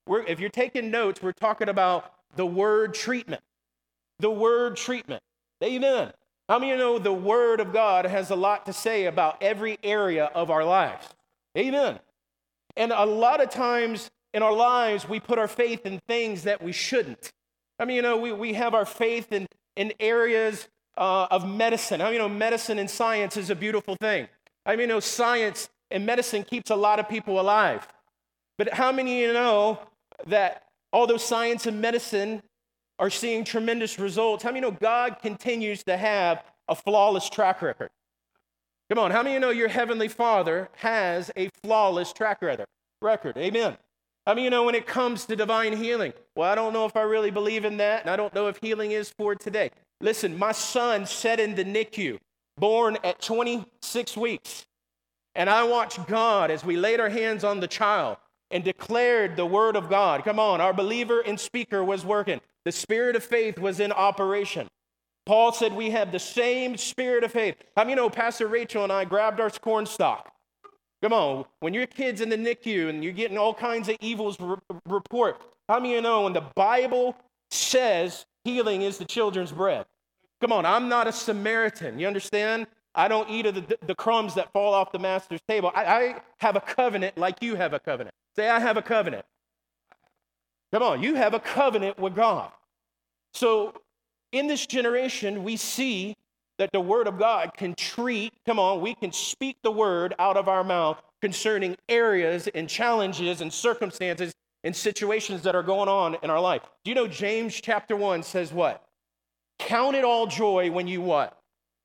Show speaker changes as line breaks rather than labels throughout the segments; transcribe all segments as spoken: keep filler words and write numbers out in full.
We're, if you're taking notes, we're talking about the word treatment. The word treatment. Amen. How many of you know the word of God has a lot to say about every area of our lives? Amen. And a lot of times in our lives, we put our faith in things that we shouldn't. I mean, you know, we, we have our faith in, in areas uh, of medicine. I mean, you know, medicine and science is a beautiful thing. I mean, you know, science and medicine keeps a lot of people alive. But how many of you know that although science and medicine are seeing tremendous results, how many of you know God continues to have a flawless track record? Come on, how many of you know your Heavenly Father has a flawless track record? Amen. How many of you know when it comes to divine healing? Well, I don't know if I really believe in that, and I don't know if healing is for today. Listen, my son sat in the N I C U, born at twenty-six weeks, and I watched God as we laid our hands on the child and declared the word of God. Come on, our believer and speaker was working. The spirit of faith was in operation. Paul said we have the same spirit of faith. How many of you know Pastor Rachel and I grabbed our corn stalk? Come on, when your kid's in the N I C U and you're getting all kinds of evils re- report, how many of you know when the Bible says healing is the children's bread? Come on, I'm not a Samaritan, you understand? I don't eat of the, the crumbs that fall off the master's table. I, I have a covenant like you have a covenant. Say, I have a covenant. Come on, you have a covenant with God. So in this generation, we see that the word of God can treat, come on, we can speak the word out of our mouth concerning areas and challenges and circumstances and situations that are going on in our life. Do you know James chapter one says what? Count it all joy when you what?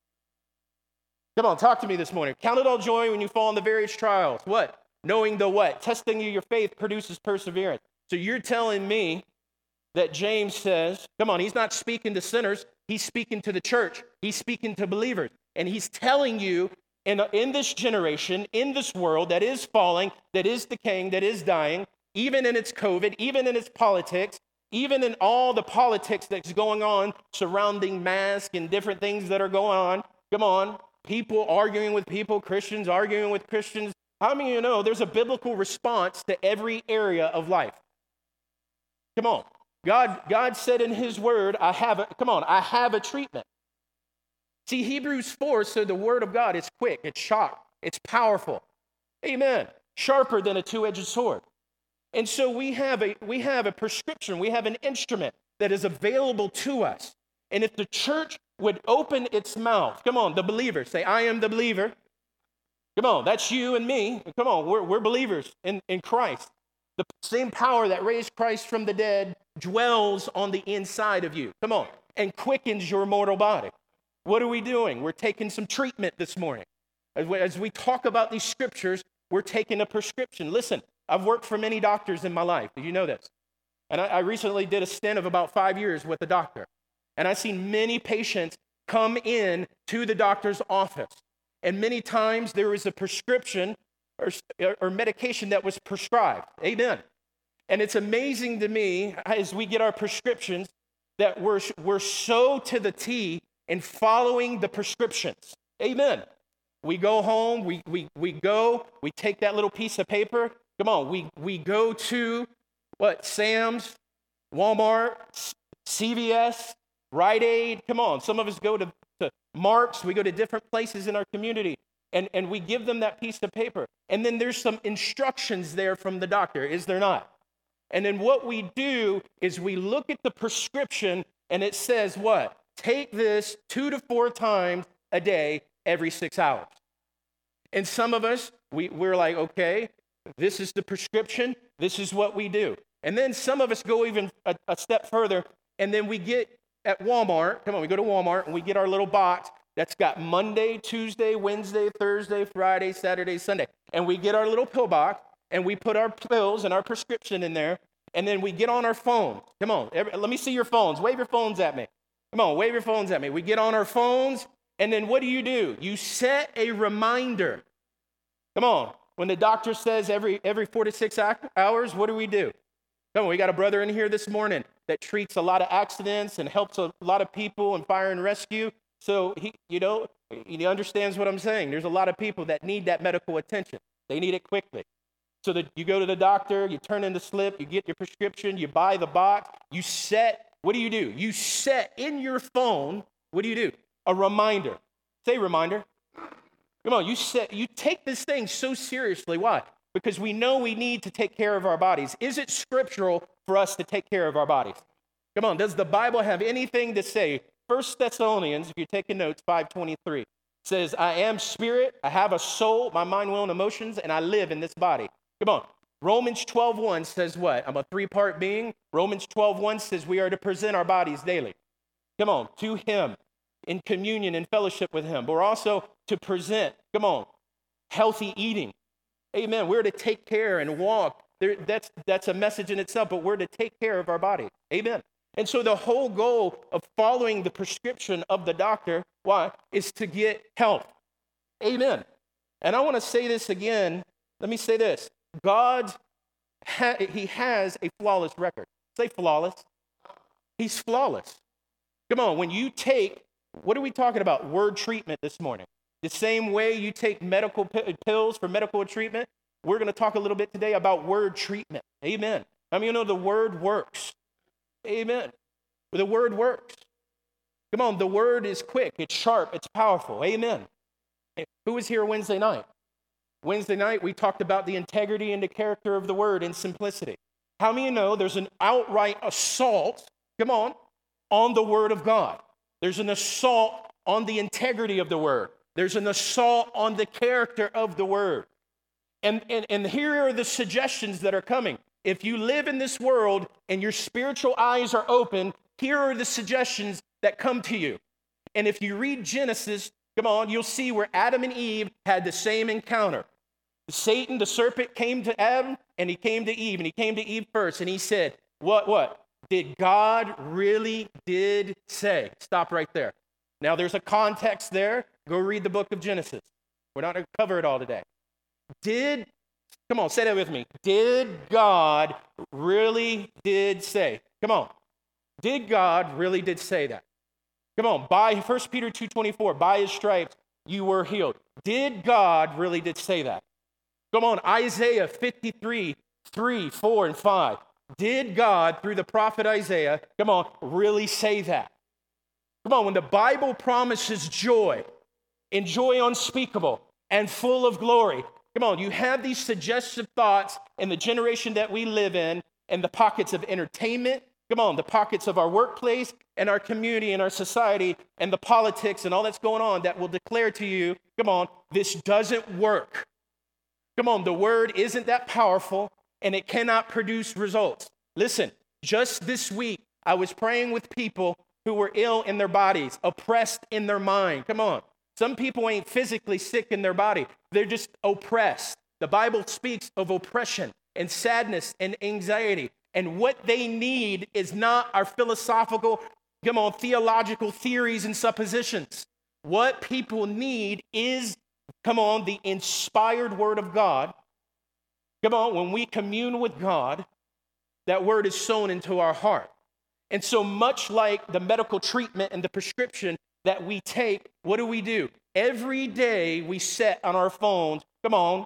Come on, talk to me this morning. Count it all joy when you fall into various trials. What? Knowing the what? Testing of your faith produces perseverance. So you're telling me that James says, come on, he's not speaking to sinners. He's speaking to the church. He's speaking to believers. And he's telling you in, in this generation, in this world that is falling, that is decaying, that is dying, even in its COVID, even in its politics, even in all the politics that's going on surrounding masks and different things that are going on. Come on, people arguing with people, Christians arguing with Christians. How many of you know there's a biblical response to every area of life? Come on. God, God said in his word, I have a, come on, I have a treatment. See, Hebrews four said the word of God is quick, it's sharp, it's powerful. Amen. Sharper than a two-edged sword. And so we have a we have a prescription, we have an instrument that is available to us. And if the church would open its mouth, come on, the believer, say, I am the believer. Come on, that's you and me. Come on, we're, we're believers in, in Christ. The same power that raised Christ from the dead dwells on the inside of you. Come on, and quickens your mortal body. What are we doing? We're taking some treatment this morning. As we, as we talk about these scriptures, we're taking a prescription. Listen, I've worked for many doctors in my life. Did you know this? And I, I recently did a stint of about five years with a doctor. And I've seen many patients come in to the doctor's office. And many times there is a prescription or, or medication that was prescribed. Amen. And it's amazing to me as we get our prescriptions that we're, we're so to the T in following the prescriptions. Amen. We go home, we, we, we go, we take that little piece of paper. Come on, we, we go to what? Sam's, Walmart, C V S, Rite Aid. Come on, some of us go to, to Mark's. We go to different places in our community. And, and we give them that piece of paper. And then there's some instructions there from the doctor, is there not? And then what we do is we look at the prescription and it says what? Take this two to four times a day, every six hours. And some of us, we, we're like, okay, this is the prescription. This is what we do. And then some of us go even a, a step further, and then we get at Walmart. Come on, we go to Walmart and we get our little box that's got Monday, Tuesday, Wednesday, Thursday, Friday, Saturday, Sunday. And we get our little pill box, and we put our pills and our prescription in there, and then we get on our phone. Come on, every, let me see your phones. Wave your phones at me. Come on, wave your phones at me. We get on our phones, and then what do you do? You set a reminder. Come on. When the doctor says every, every four to six hours, what do we do? Come on, we got a brother in here this morning that treats a lot of accidents and helps a lot of people in fire and rescue. So, he, you know, he understands what I'm saying. There's a lot of people that need that medical attention. They need it quickly. So that you go to the doctor, you turn in the slip, you get your prescription, you buy the box, you set, what do you do? You set in your phone, what do you do? A reminder. Say reminder. Come on, you set, you take this thing so seriously. Why? Because we know we need to take care of our bodies. Is it scriptural for us to take care of our bodies? Come on, does the Bible have anything to say? First Thessalonians, if you're taking notes, five twenty-three, says, I am spirit, I have a soul, my mind, will, and emotions, and I live in this body. Come on. Romans twelve one says what? I'm a three-part being. Romans twelve one says we are to present our bodies daily. Come on, to him, in communion and fellowship with him. But we're also to present, come on, healthy eating. Amen. We're to take care and walk. There, that's, that's a message in itself, but we're to take care of our body. Amen. And so the whole goal of following the prescription of the doctor, why? Is to get health. Amen. And I want to say this again. Let me say this. God, ha- he has a flawless record. Say flawless. He's flawless. Come on, when you take, what are we talking about? Word treatment this morning. The same way you take medical p- pills for medical treatment, we're going to talk a little bit today about word treatment. Amen. I mean, you know, the word works. Amen. The word works. Come on, the word is quick, it's sharp, it's powerful. Amen. Who was here Wednesday night? Wednesday night, we talked about the integrity and the character of the word and simplicity. How many of you know there's an outright assault, come on, on the word of God? There's an assault on the integrity of the word. There's an assault on the character of the word. And, and, and here are the suggestions that are coming. If you live in this world and your spiritual eyes are open, here are the suggestions that come to you. And if you read Genesis, come on, you'll see where Adam and Eve had the same encounter. Satan, the serpent, came to Adam and he came to Eve, and he came to Eve first, and he said, what, what? Did God really did say? Stop right there. Now there's a context there. Go read the book of Genesis. We're not going to cover it all today. Did, come on, say that with me. Did God really did say? Come on. Did God really did say that? Come on, by First Peter two twenty-four, by his stripes you were healed. Did God really did say that? Come on, Isaiah fifty-three, three, four, and five. Did God, through the prophet Isaiah, come on, really say that? Come on, when the Bible promises joy, and joy unspeakable, and full of glory, come on, you have these suggestive thoughts in the generation that we live in, and the pockets of entertainment, come on, the pockets of our workplace and our community and our society and the politics and all that's going on that will declare to you, come on, this doesn't work. Come on, the word isn't that powerful and it cannot produce results. Listen, just this week, I was praying with people who were ill in their bodies, oppressed in their mind. Come on. Some people ain't physically sick in their body. They're just oppressed. The Bible speaks of oppression and sadness and anxiety. And what they need is not our philosophical, come on, theological theories and suppositions. What people need is, come on, the inspired word of God. Come on, when we commune with God, that word is sown into our heart. And so much like the medical treatment and the prescription that we take, what do we do? Every day we set on our phones, come on,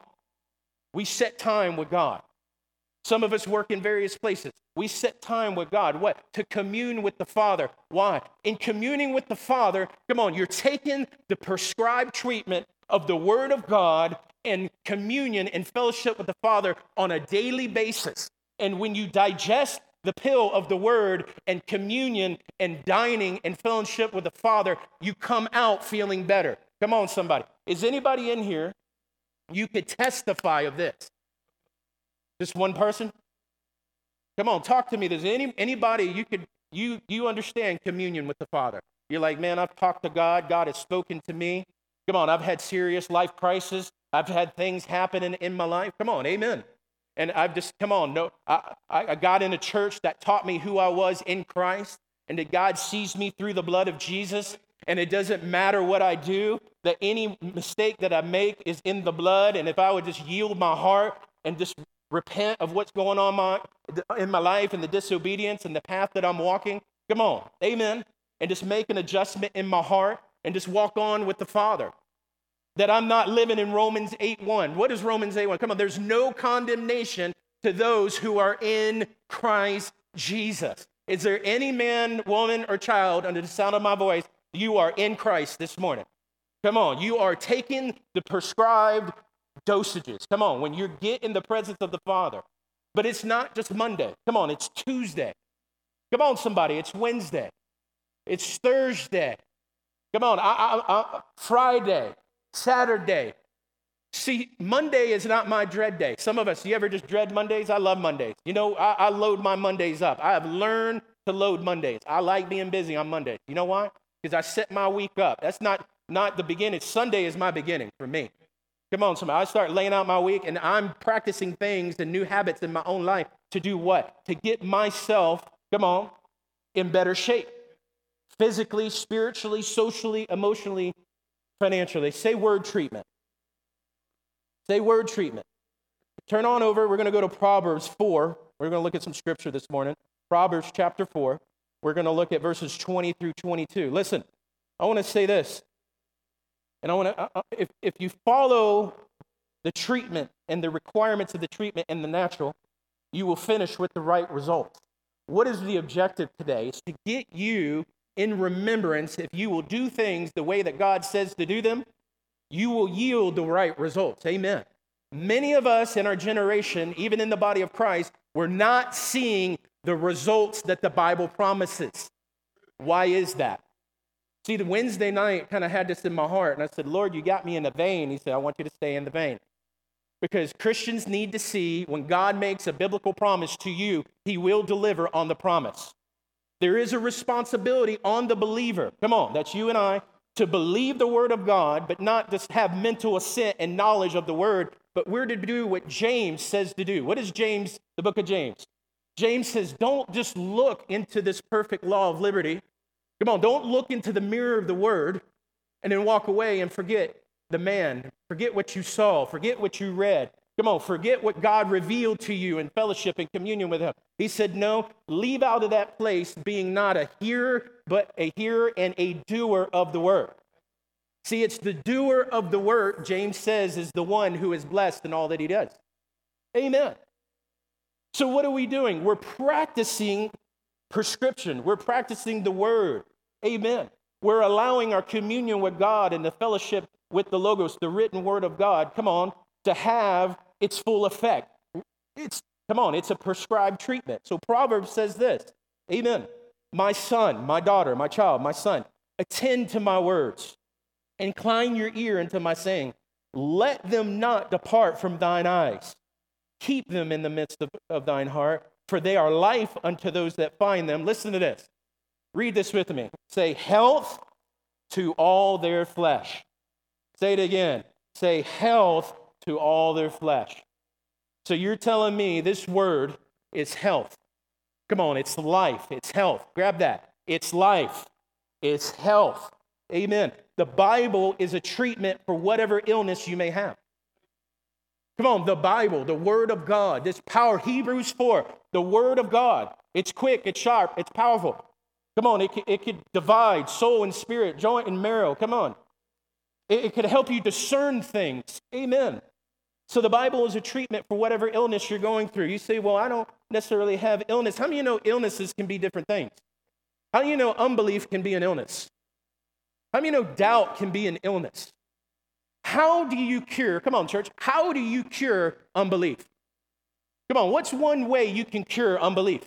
we set time with God. Some of us work in various places. We set time with God. What? To commune with the Father. Why? In communing with the Father, come on, you're taking the prescribed treatment of the Word of God and communion and fellowship with the Father on a daily basis. And when you digest the pill of the Word and communion and dining and fellowship with the Father, you come out feeling better. Come on, somebody. Is anybody in here, you could testify of this? Just one person? Come on, talk to me. There's any anybody you could you you understand communion with the Father. You're like, man, I've talked to God. God has spoken to me. Come on, I've had serious life crisis. I've had things happen in, in my life. Come on, amen. And I've just, come on, no, I, I got in a church that taught me who I was in Christ, and that God sees me through the blood of Jesus, and it doesn't matter what I do, that any mistake that I make is in the blood, and if I would just yield my heart and just repent of what's going on my, in my life and the disobedience and the path that I'm walking, come on, amen, and just make an adjustment in my heart and just walk on with the Father. that I'm not living in Romans eight one. What is Romans eight one? Come on, there's no condemnation to those who are in Christ Jesus. Is there any man, woman, or child under the sound of my voice? You are in Christ this morning. Come on, you are taking the prescribed dosages. Come on, when you get in the presence of the Father. But it's not just Monday. Come on, it's Tuesday. Come on, somebody, it's Wednesday. It's Thursday. Come on, I, I, I, Friday, Saturday. See, Monday is not my dread day. Some of us, you ever just dread Mondays? I love Mondays. You know, I, I load my Mondays up. I have learned to load Mondays. I like being busy on Mondays. You know why? Because I set my week up. That's not, not the beginning. Sunday is my beginning for me. Come on, somebody. I start laying out my week, and I'm practicing things and new habits in my own life to do what? To get myself, come on, in better shape. Physically, spiritually, socially, emotionally, financially. Say word treatment. Say word treatment. Turn on over. We're going to go to Proverbs four. We're going to look at some scripture this morning. Proverbs chapter four. We're going to look at verses twenty through twenty-two. Listen, I want to say this. And I want to, uh, if, if you follow the treatment and the requirements of the treatment in the natural, you will finish with the right results. What is the objective today? It's to get you in remembrance. If you will do things the way that God says to do them, you will yield the right results. Amen. Many of us in our generation, even in the body of Christ, we're not seeing the results that the Bible promises. Why is that? See, the Wednesday night kind of had this in my heart, and I said, Lord, you got me in the vein. He said, I want you to stay in the vein. Because Christians need to see when God makes a biblical promise to you, he will deliver on the promise. There is a responsibility on the believer. Come on, that's you and I, to believe the word of God, but not just have mental assent and knowledge of the word, but we're to do what James says to do. What is James, the book of James? James says, don't just look into this perfect law of liberty. Come on, don't look into the mirror of the word and then walk away and forget the man. Forget what you saw. Forget what you read. Come on, forget what God revealed to you in fellowship and communion with him. He said, no, leave out of that place being not a hearer, but a hearer and a doer of the word. See, it's the doer of the word, James says, is the one who is blessed in all that he does. Amen. So what are we doing? We're practicing prescription. We're practicing the word. Amen. We're allowing our communion with God and the fellowship with the Logos, the written word of God, come on, to have its full effect. It's, come on, it's a prescribed treatment. So Proverbs says this, amen. My son, my daughter, my child, my son, attend to my words. Incline your ear unto my saying. Let them not depart from thine eyes. Keep them in the midst of, of thine heart, for they are life unto those that find them. Listen to this. Read this with me. Say, health to all their flesh. Say it again. Say, health to all their flesh. So you're telling me this word is health. Come on, it's life. It's health. Grab that. It's life. It's health. Amen. The Bible is a treatment for whatever illness you may have. Come on, the Bible, the Word of God, this power, Hebrews four, the Word of God. It's quick, it's sharp, it's powerful. Come on, it, it could divide soul and spirit, joint and marrow. Come on. It, it could help you discern things. Amen. So the Bible is a treatment for whatever illness you're going through. You say, well, I don't necessarily have illness. How many of you know illnesses can be different things? How do you know unbelief can be an illness? How many of you know doubt can be an illness? How do you cure, come on, church, how do you cure unbelief? Come on, what's one way you can cure unbelief?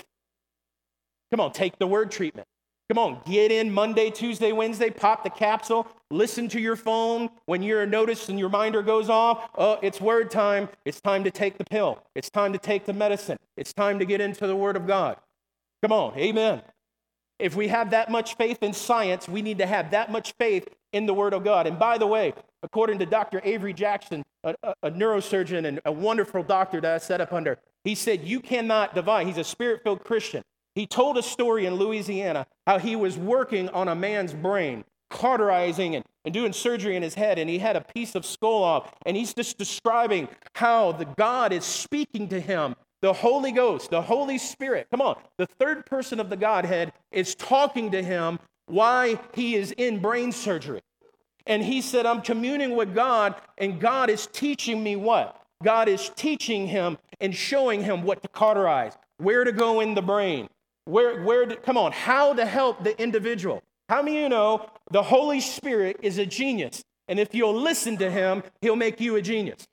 Come on, take the word treatment. Come on, get in Monday, Tuesday, Wednesday, pop the capsule, listen to your phone when your notice and your reminder goes off. Oh, it's word time. It's time to take the pill. It's time to take the medicine. It's time to get into the word of God. Come on, amen. If we have that much faith in science, we need to have that much faith in the word of God. And by the way, according to Doctor Avery Jackson, a, a, a neurosurgeon and a wonderful doctor that I set up under, he said, you cannot divide. He's a spirit-filled Christian. He told a story in Louisiana how he was working on a man's brain, cauterizing and, and doing surgery in his head, and he had a piece of skull off, and he's just describing how the God is speaking to him. The Holy Ghost, the Holy Spirit, come on, the third person of the Godhead is talking to him while he is in brain surgery. And he said, I'm communing with God, and God is teaching me what? God is teaching him and showing him what to cauterize, where to go in the brain, where, where to, come on, how to help the individual. How many of you know the Holy Spirit is a genius? And if you'll listen to him, he'll make you a genius.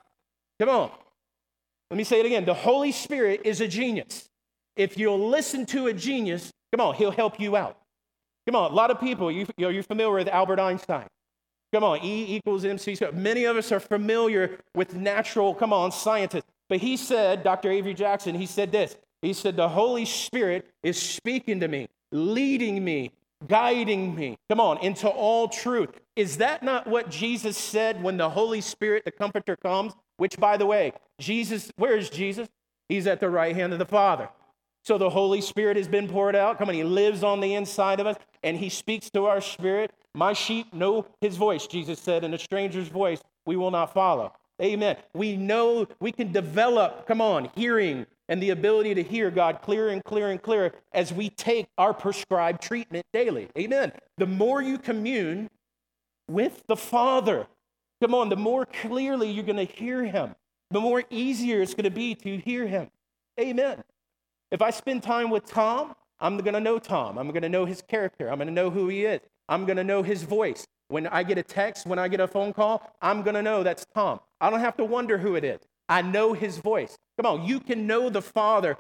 Come on. Let me say it again. The Holy Spirit is a genius. If you'll listen to a genius, come on, he'll help you out. Come on, a lot of people, you, you know, you're familiar with Albert Einstein. Come on, E equals M C squared. Many of us are familiar with natural, come on, scientists. But he said, Doctor Avery Jackson, he said this. He said, the Holy Spirit is speaking to me, leading me, guiding me, come on, into all truth. Is that not what Jesus said when the Holy Spirit, the Comforter, comes? Which, by the way, Jesus, where is Jesus? He's at the right hand of the Father. So the Holy Spirit has been poured out. Come on, he lives on the inside of us, and he speaks to our spirit. My sheep know his voice, Jesus said, and a stranger's voice we will not follow. Amen. We know we can develop, come on, hearing and the ability to hear God clearer and clearer and clearer as we take our prescribed treatment daily. Amen. The more you commune with the Father, come on, the more clearly you're going to hear him, the more easier it's going to be to hear him. Amen. If I spend time with Tom, I'm going to know Tom. I'm going to know his character. I'm going to know who he is. I'm going to know his voice. When I get a text, when I get a phone call, I'm going to know that's Tom. I don't have to wonder who it is. I know his voice. Come on, you can know the Father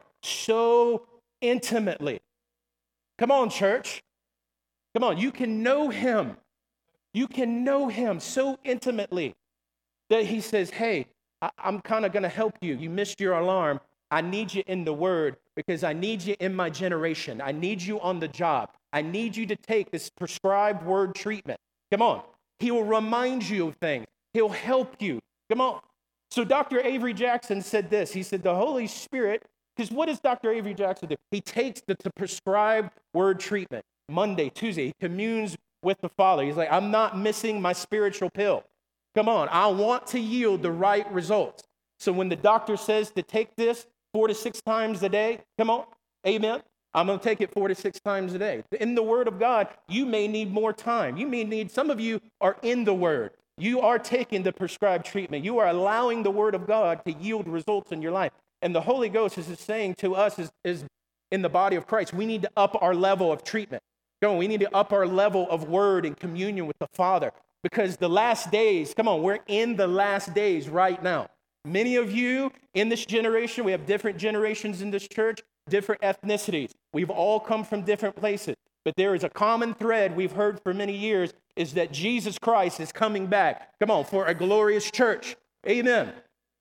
so intimately. Come on, church. Come on, you can know him. You can know him so intimately that he says, hey, I- I'm kind of going to help you. You missed your alarm. I need you in the word because I need you in my generation. I need you on the job. I need you to take this prescribed word treatment. Come on. He will remind you of things. He'll help you. Come on. So Doctor Avery Jackson said this. He said the Holy Spirit, because what does Doctor Avery Jackson do? He takes the, the prescribed word treatment. Monday, Tuesday, he communes with the Father. He's like, I'm not missing my spiritual pill. Come on. I want to yield the right results. So when the doctor says to take this four to six times a day, come on, amen, I'm going to take it four to six times a day. In the Word of God, you may need more time. You may need, some of you are in the Word. You are taking the prescribed treatment. You are allowing the Word of God to yield results in your life. And the Holy Ghost is saying to us, is, is in the body of Christ, we need to up our level of treatment. Come on, we need to up our level of word and communion with the Father. Because the last days, come on, we're in the last days right now. Many of you in this generation, we have different generations in this church, different ethnicities. We've all come from different places. But there is a common thread we've heard for many years is that Jesus Christ is coming back. Come on, for a glorious church. Amen.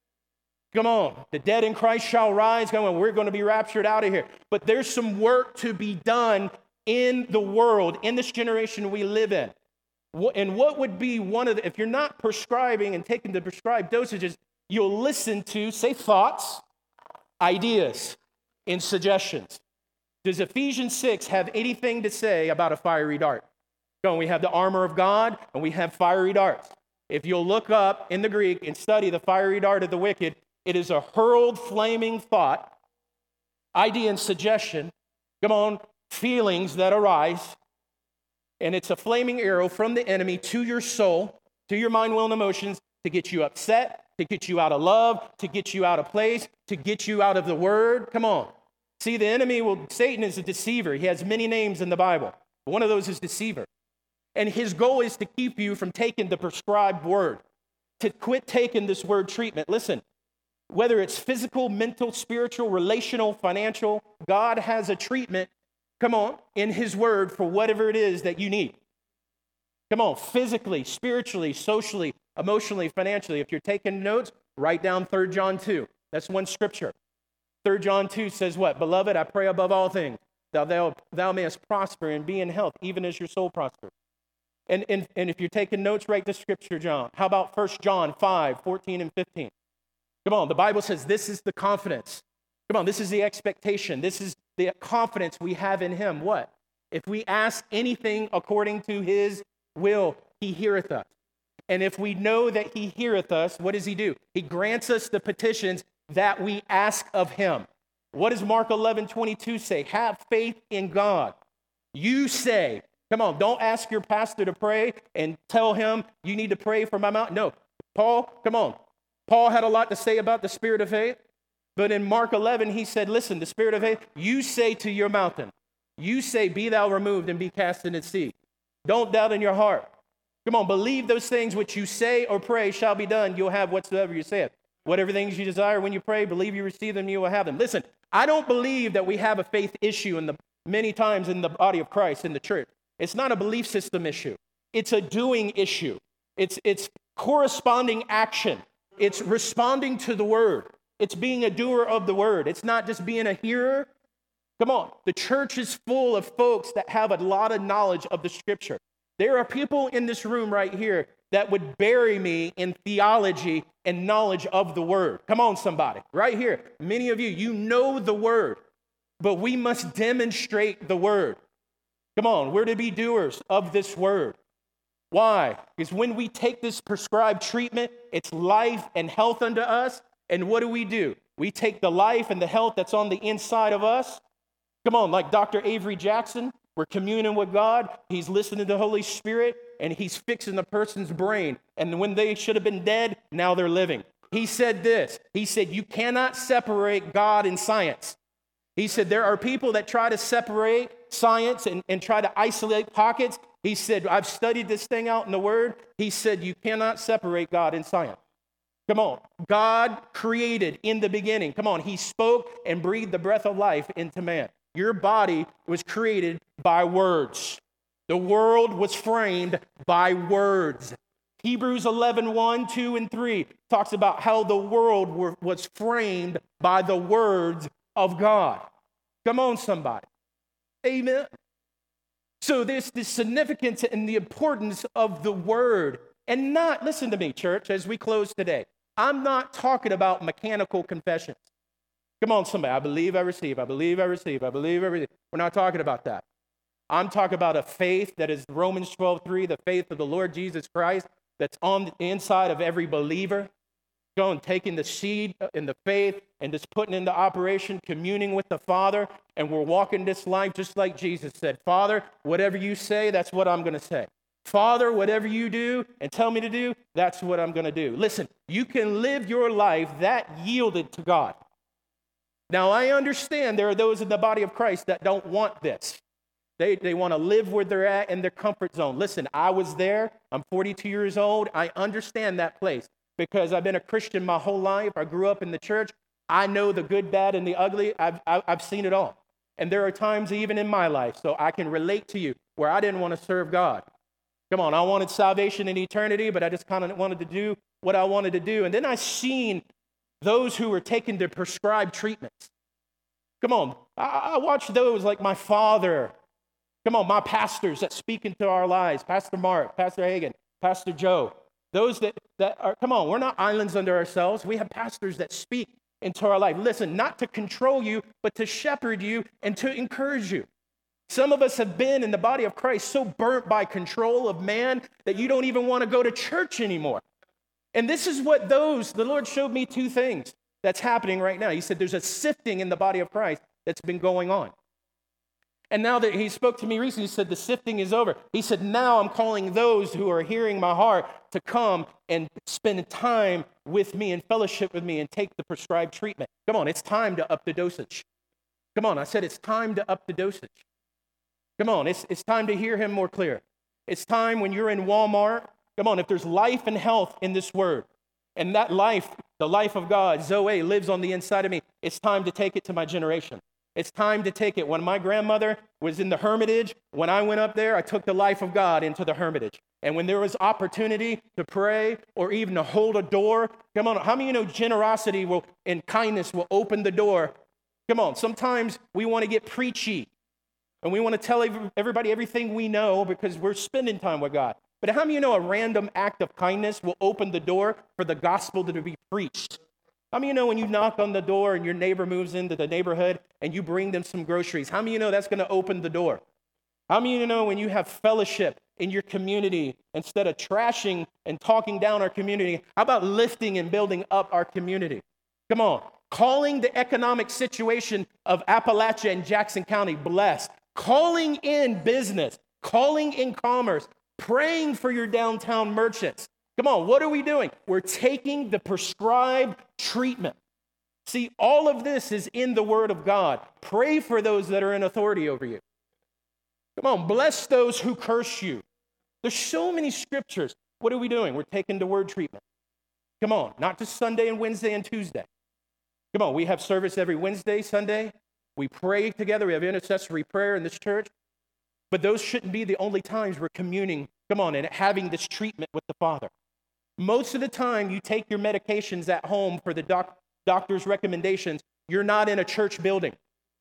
Come on. The dead in Christ shall rise. Come on, we're going to be raptured out of here. But there's some work to be done in the world, in this generation we live in. And what would be one of the, if you're not prescribing and taking the prescribed dosages, you'll listen to, say, thoughts, ideas, and suggestions. Does Ephesians six have anything to say about a fiery dart? No, we have the armor of God, and we have fiery darts. If you'll look up in the Greek and study the fiery dart of the wicked, it is a hurled, flaming thought, idea and suggestion, come on, feelings that arise, and it's a flaming arrow from the enemy to your soul, to your mind, will, and emotions, to get you upset, to get you out of love, to get you out of place, to get you out of the word. Come on. See, the enemy, will, Satan is a deceiver. He has many names in the Bible. One of those is deceiver. And his goal is to keep you from taking the prescribed word, to quit taking this word treatment. Listen, whether it's physical, mental, spiritual, relational, financial, God has a treatment, come on, in his word for whatever it is that you need. Come on, physically, spiritually, socially, emotionally, financially. If you're taking notes, write down Third John two. That's one scripture. Third John two says what? Beloved, I pray above all things, thou, thou, thou mayest prosper and be in health, even as your soul prospers. And, and, and if you're taking notes, write the scripture, John. How about First John five, fourteen and fifteen? Come on, the Bible says this is the confidence. Come on, this is the expectation. This is the confidence we have in him. What? If we ask anything according to his will, he heareth us. And if we know that he heareth us, what does he do? He grants us the petitions that we ask of him. What does Mark eleven twenty-two say? Have faith in God. You say, Come on, don't ask your pastor to pray and tell him you need to pray for my mountain. No, Paul, come on. Paul had a lot to say about the spirit of faith, but in Mark eleven, he said, listen, the spirit of faith, you say to your mountain, you say, be thou removed and be cast into the sea. Don't doubt in your heart. Come on, believe those things which you say or pray shall be done. You'll have whatsoever you say. Whatever things you desire when you pray, believe you receive them, you will have them. Listen, I don't believe that we have a faith issue in the many times in the body of Christ, in the church. It's not a belief system issue. It's a doing issue. It's, it's corresponding action. It's responding to the word. It's being a doer of the word. It's not just being a hearer. Come on. The church is full of folks that have a lot of knowledge of the scripture. There are people in this room right here that would bury me in theology and knowledge of the word. Come on, somebody. Right here. Many of you, you know the word, but we must demonstrate the word. Come on, we're to be doers of this word. Why? Because when we take this prescribed treatment, it's life and health unto us. And what do we do? We take the life and the health that's on the inside of us. Come on, like Doctor Avery Jackson, we're communing with God. He's listening to the Holy Spirit, and he's fixing the person's brain. And when they should have been dead, now they're living. He said this. He said, you cannot separate God and science. He said, there are people that try to separate science and, and try to isolate pockets. He said, I've studied this thing out in the Word. He said, you cannot separate God and science. Come on. God created in the beginning. Come on. He spoke and breathed the breath of life into man. Your body was created by words. The world was framed by words. Hebrews eleven, one, two, and three talks about how the world were, was framed by the words of God. Come on, somebody. Amen. So there's the significance and the importance of the word. And not, listen to me, church, as we close today. I'm not talking about mechanical confessions. Come on, somebody. I believe I receive. I believe I receive. I believe I receive. We're not talking about that. I'm talking about a faith that is Romans twelve three, the faith of the Lord Jesus Christ that's on the inside of every believer. Going, taking the seed in the faith and just putting into operation, communing with the Father, and we're walking this life just like Jesus said, Father, whatever you say, that's what I'm going to say. Father, whatever you do and tell me to do, that's what I'm going to do. Listen, you can live your life that yielded to God. Now, I understand there are those in the body of Christ that don't want this. They, they want to live where they're at in their comfort zone. Listen, I was there. I'm forty-two years old. I understand that place because I've been a Christian my whole life. I grew up in the church. I know the good, bad, and the ugly. I've, I've seen it all. And there are times even in my life, so I can relate to you, where I didn't want to serve God. Come on, I wanted salvation in eternity, but I just kind of wanted to do what I wanted to do. And then I seen those who were taking the prescribed treatments. Come on, I, I watched those like my father. Come on, my pastors that speak into our lives, Pastor Mark, Pastor Hagan, Pastor Joe. Those that, that are, come on, we're not islands unto ourselves. We have pastors that speak into our life. Listen, not to control you, but to shepherd you and to encourage you. Some of us have been in the body of Christ so burnt by control of man that you don't even want to go to church anymore. And this is what those, the Lord showed me two things that's happening right now. He said there's a sifting in the body of Christ that's been going on. And now that he spoke to me recently, he said the sifting is over. He said, now I'm calling those who are hearing my heart to come and spend time with me and fellowship with me and take the prescribed treatment. Come on, it's time to up the dosage. Come on, I said it's time to up the dosage. Come on, it's, it's time to hear him more clear. It's time when you're in Walmart. Come on, if there's life and health in this word, and that life, the life of God, Zoe, lives on the inside of me, it's time to take it to my generation. It's time to take it. When my grandmother was in the hermitage, when I went up there, I took the life of God into the hermitage. And when there was opportunity to pray or even to hold a door, come on, how many of you know generosity will and kindness will open the door? Come on, sometimes we want to get preachy and we want to tell everybody everything we know because we're spending time with God. But how many of you know a random act of kindness will open the door for the gospel to be preached? How many of you know when you knock on the door and your neighbor moves into the neighborhood and you bring them some groceries? How many of you know that's going to open the door? How many of you know when you have fellowship in your community, instead of trashing and talking down our community, how about lifting and building up our community? Come on. Calling the economic situation of Appalachia and Jackson County blessed. Calling in business. calling in commerce, praying for your downtown merchants. Come on, what are we doing? We're taking the prescribed treatment. See, all of this is in the Word of God. Pray for those that are in authority over you. Come on, bless those who curse you. There's so many scriptures. What are we doing? We're taking the word treatment. Come on, not just Sunday and Wednesday and Tuesday. Come on, we have service every Wednesday, Sunday. We pray together. We have intercessory prayer in this church. But those shouldn't be the only times we're communing, come on, and having this treatment with the Father. Most of the time, you take your medications at home for the doc- doctor's recommendations. You're not in a church building.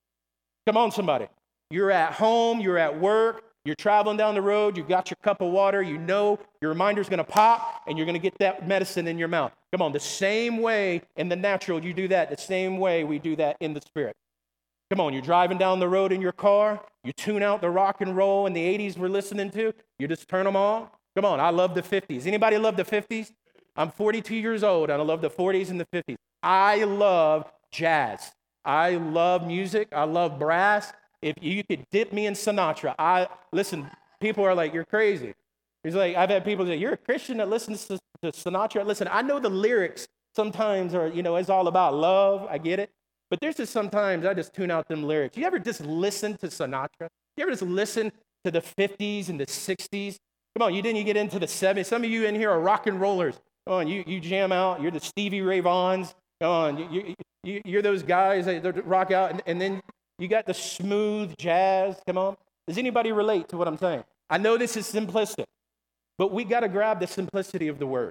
Come on, somebody. You're at home. You're at work. You're traveling down the road. You've got your cup of water. You know your reminder's going to pop, and you're going to get that medicine in your mouth. Come on, the same way in the natural you do that, the same way we do that in the spirit. Come on, you're driving down the road in your car. You tune out the rock and roll in the eighties we're listening to. You just turn them on. Come on, I love the fifties. Anybody love the fifties? I'm forty-two years old, and I love the forties and the fifties. I love jazz. I love music. I love brass. If you could dip me in Sinatra, I listen. People are like, "You're crazy." He's like, I've had people say, "You're a Christian that listens to, to Sinatra." Listen, I know the lyrics sometimes are, you know, it's all about love. I get it, but there's just sometimes I just tune out them lyrics. You ever just listen to Sinatra? You ever just listen to the fifties and the sixties? Come on, you didn't you get into the seventies? Some of you in here are rock and rollers. Come on, you you jam out. You're the Stevie Ray Vaughns. Come on, you, you, you you're those guys that rock out, and, and then. You got the smooth jazz. Come on. Does anybody relate to what I'm saying? I know this is simplistic, but we got to grab the simplicity of the word.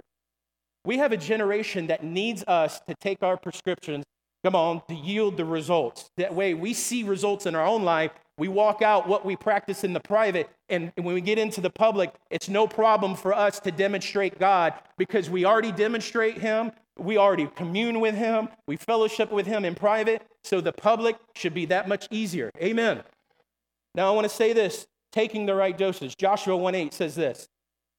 We have a generation that needs us to take our prescriptions, come on, to yield the results. That way we see results in our own life. We walk out what we practice in the private, and when we get into the public, it's no problem for us to demonstrate God because we already demonstrate Him. We already commune with Him. We fellowship with Him in private. So the public should be that much easier. Amen. Now I want to say this, taking the right dosage. Joshua one eight says this.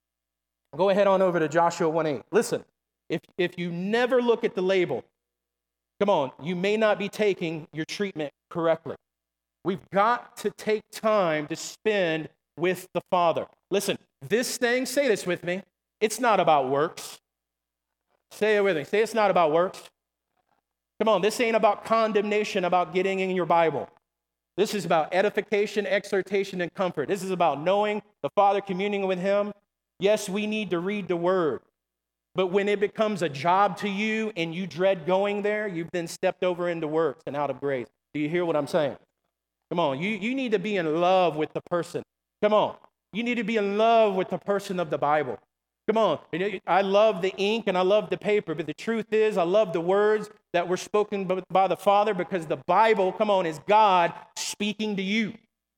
Go ahead on over to Joshua one eight. Listen, if, if you never look at the label, come on, you may not be taking your treatment correctly. We've got to take time to spend with the Father. Listen, this thing, say this with me, it's not about works. Say it with me. Say it's not about works. Come on, this ain't about condemnation, about getting in your Bible. This is about edification, exhortation, and comfort. This is about knowing the Father, communing with Him. Yes, we need to read the Word. But when it becomes a job to you and you dread going there, you've then stepped over into works and out of grace. Do you hear what I'm saying? Come on, you, you need to be in love with the person. Come on, you need to be in love with the person of the Bible. Come on, I love the ink and I love the paper, but the truth is I love the words that were spoken by the Father because the Bible, come on, is God speaking to you.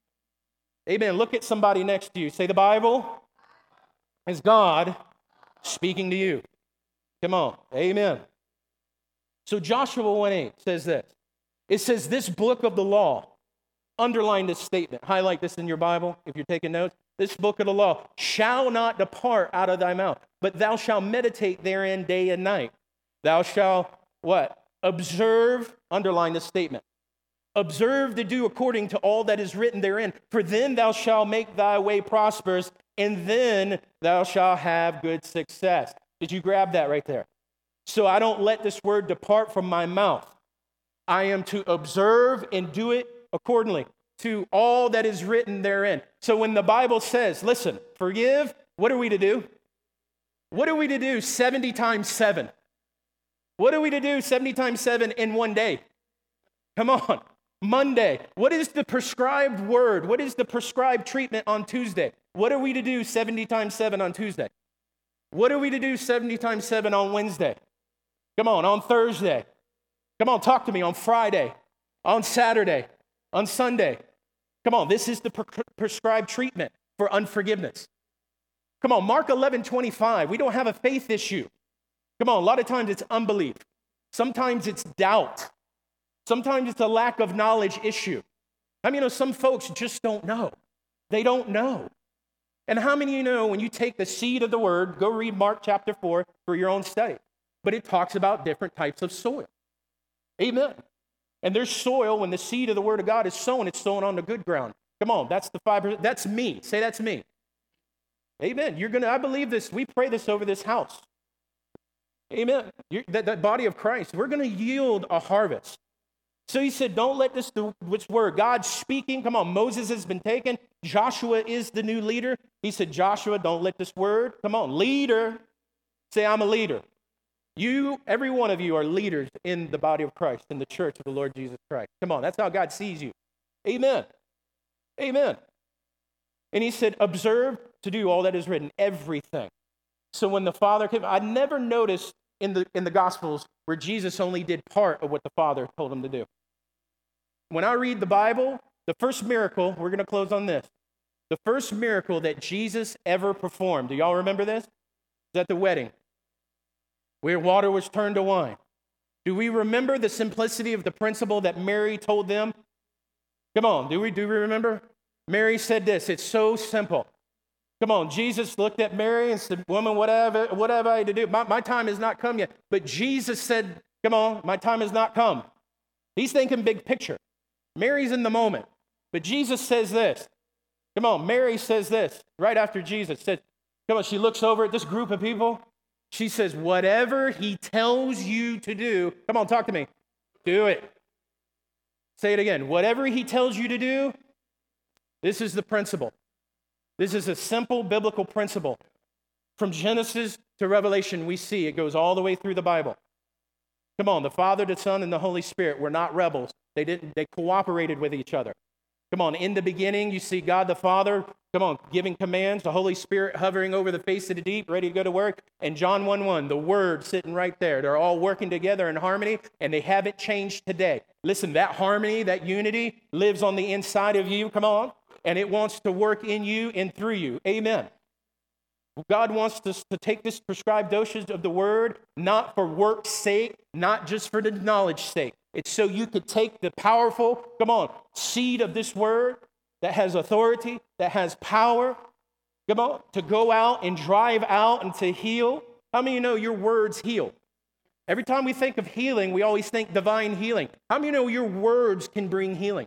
Amen. Look at somebody next to you. Say the Bible is God speaking to you. Come on. Amen. So Joshua one eight says this. It says this book of the law. Underline this statement. Highlight this in your Bible if you're taking notes. This book of the law shall not depart out of thy mouth, but thou shalt meditate therein day and night. Thou shalt, what? Observe, underline this statement. Observe to do according to all that is written therein, for then thou shalt make thy way prosperous, and then thou shalt have good success. Did you grab that right there? So I don't let this word depart from my mouth. I am to observe and do it accordingly to all that is written therein. So when the Bible says, listen, forgive, what are we to do? What are we to do seventy times seven? What are we to do seventy times seven in one day? Come on, Monday. What is the prescribed word? What is the prescribed treatment on Tuesday? What are we to do seventy times seven on Tuesday? What are we to do seventy times seven on Wednesday? Come on, on Thursday. Come on, talk to me on Friday, on Saturday, on Sunday. Come on, this is the pre- prescribed treatment for unforgiveness. Come on, Mark eleven twenty-five. We don't have a faith issue. Come on, a lot of times it's unbelief. Sometimes it's doubt. Sometimes it's a lack of knowledge issue. I mean, you know, some folks just don't know. They don't know. And how many of you know when you take the seed of the word, go read Mark chapter four for your own study. But it talks about different types of soil. Amen. And there's soil, when the seed of the word of God is sown, it's sown on the good ground. Come on, that's the five percent. That's me. Say that's me. Amen. You're going to, I believe this. We pray this over this house. Amen. You're, that, that body of Christ, we're going to yield a harvest. So he said, don't let this, which word? God's speaking. Come on, Moses has been taken. Joshua is the new leader. He said, Joshua, don't let this word. Come on, leader. Say, I'm a leader. You, every one of you are leaders in the body of Christ, in the church of the Lord Jesus Christ. Come on, that's how God sees you. Amen. Amen. And he said, observe to do all that is written, everything. So when the Father came, I never noticed in the in the Gospels where Jesus only did part of what the Father told him to do. When I read the Bible, the first miracle, we're going to close on this. The first miracle that Jesus ever performed, do y'all remember this? Is at the wedding, where water was turned to wine. Do we remember the simplicity of the principle that Mary told them? Come on, do we, do we remember? Mary said this, it's so simple. Come on, Jesus looked at Mary and said, woman, whatever, whatever I had to do, my, my time has not come yet. But Jesus said, come on, my time has not come. He's thinking big picture. Mary's in the moment. But Jesus says this. Come on, Mary says this right after Jesus said, come on, she looks over at this group of people. She says, whatever he tells you to do, come on, talk to me, do it. Say it again. Whatever he tells you to do, this is the principle. This is a simple biblical principle. From Genesis to Revelation, we see it goes all the way through the Bible. Come on, the Father, the Son, and the Holy Spirit were not rebels. They didn't. They cooperated with each other. Come on, in the beginning, you see God the Father, come on, giving commands, the Holy Spirit hovering over the face of the deep, ready to go to work. And John one one, the Word sitting right there. They're all working together in harmony, and they haven't changed today. Listen, that harmony, that unity lives on the inside of you, come on, and it wants to work in you and through you. Amen. God wants us to take this prescribed dosage of the Word, not for work's sake, not just for the knowledge sake. It's so you could take the powerful, come on, seed of this Word that has authority, that has power, come on, to go out and drive out and to heal. How many of you know your words heal? Every time we think of healing, we always think divine healing. How many of you know your words can bring healing?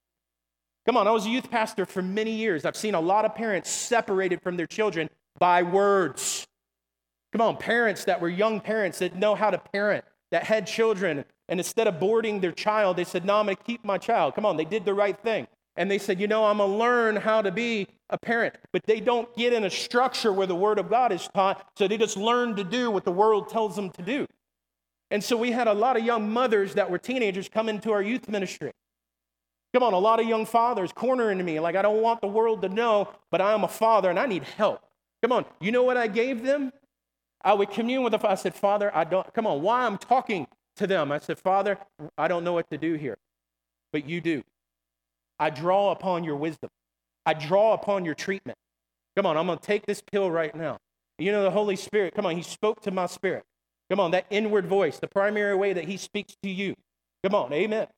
Come on, I was a youth pastor for many years. I've seen a lot of parents separated from their children by words. Come on, parents that were young parents that know how to parent, that had children, and instead of boarding their child, they said, no, I'm going to keep my child. Come on, they did the right thing. And they said, you know, I'm going to learn how to be a parent. But they don't get in a structure where the Word of God is taught, so they just learn to do what the world tells them to do. And so we had a lot of young mothers that were teenagers come into our youth ministry. Come on, a lot of young fathers cornering me, like, I don't want the world to know, but I am a father and I need help. Come on, you know what I gave them? I would commune with the Father. I said, Father, I don't, come on, while I'm talking to them, I said, Father, I don't know what to do here, but you do. I draw upon your wisdom. I draw upon your treatment. Come on, I'm going to take this pill right now. You know, the Holy Spirit, come on, he spoke to my spirit. Come on, that inward voice, the primary way that he speaks to you. Come on, amen.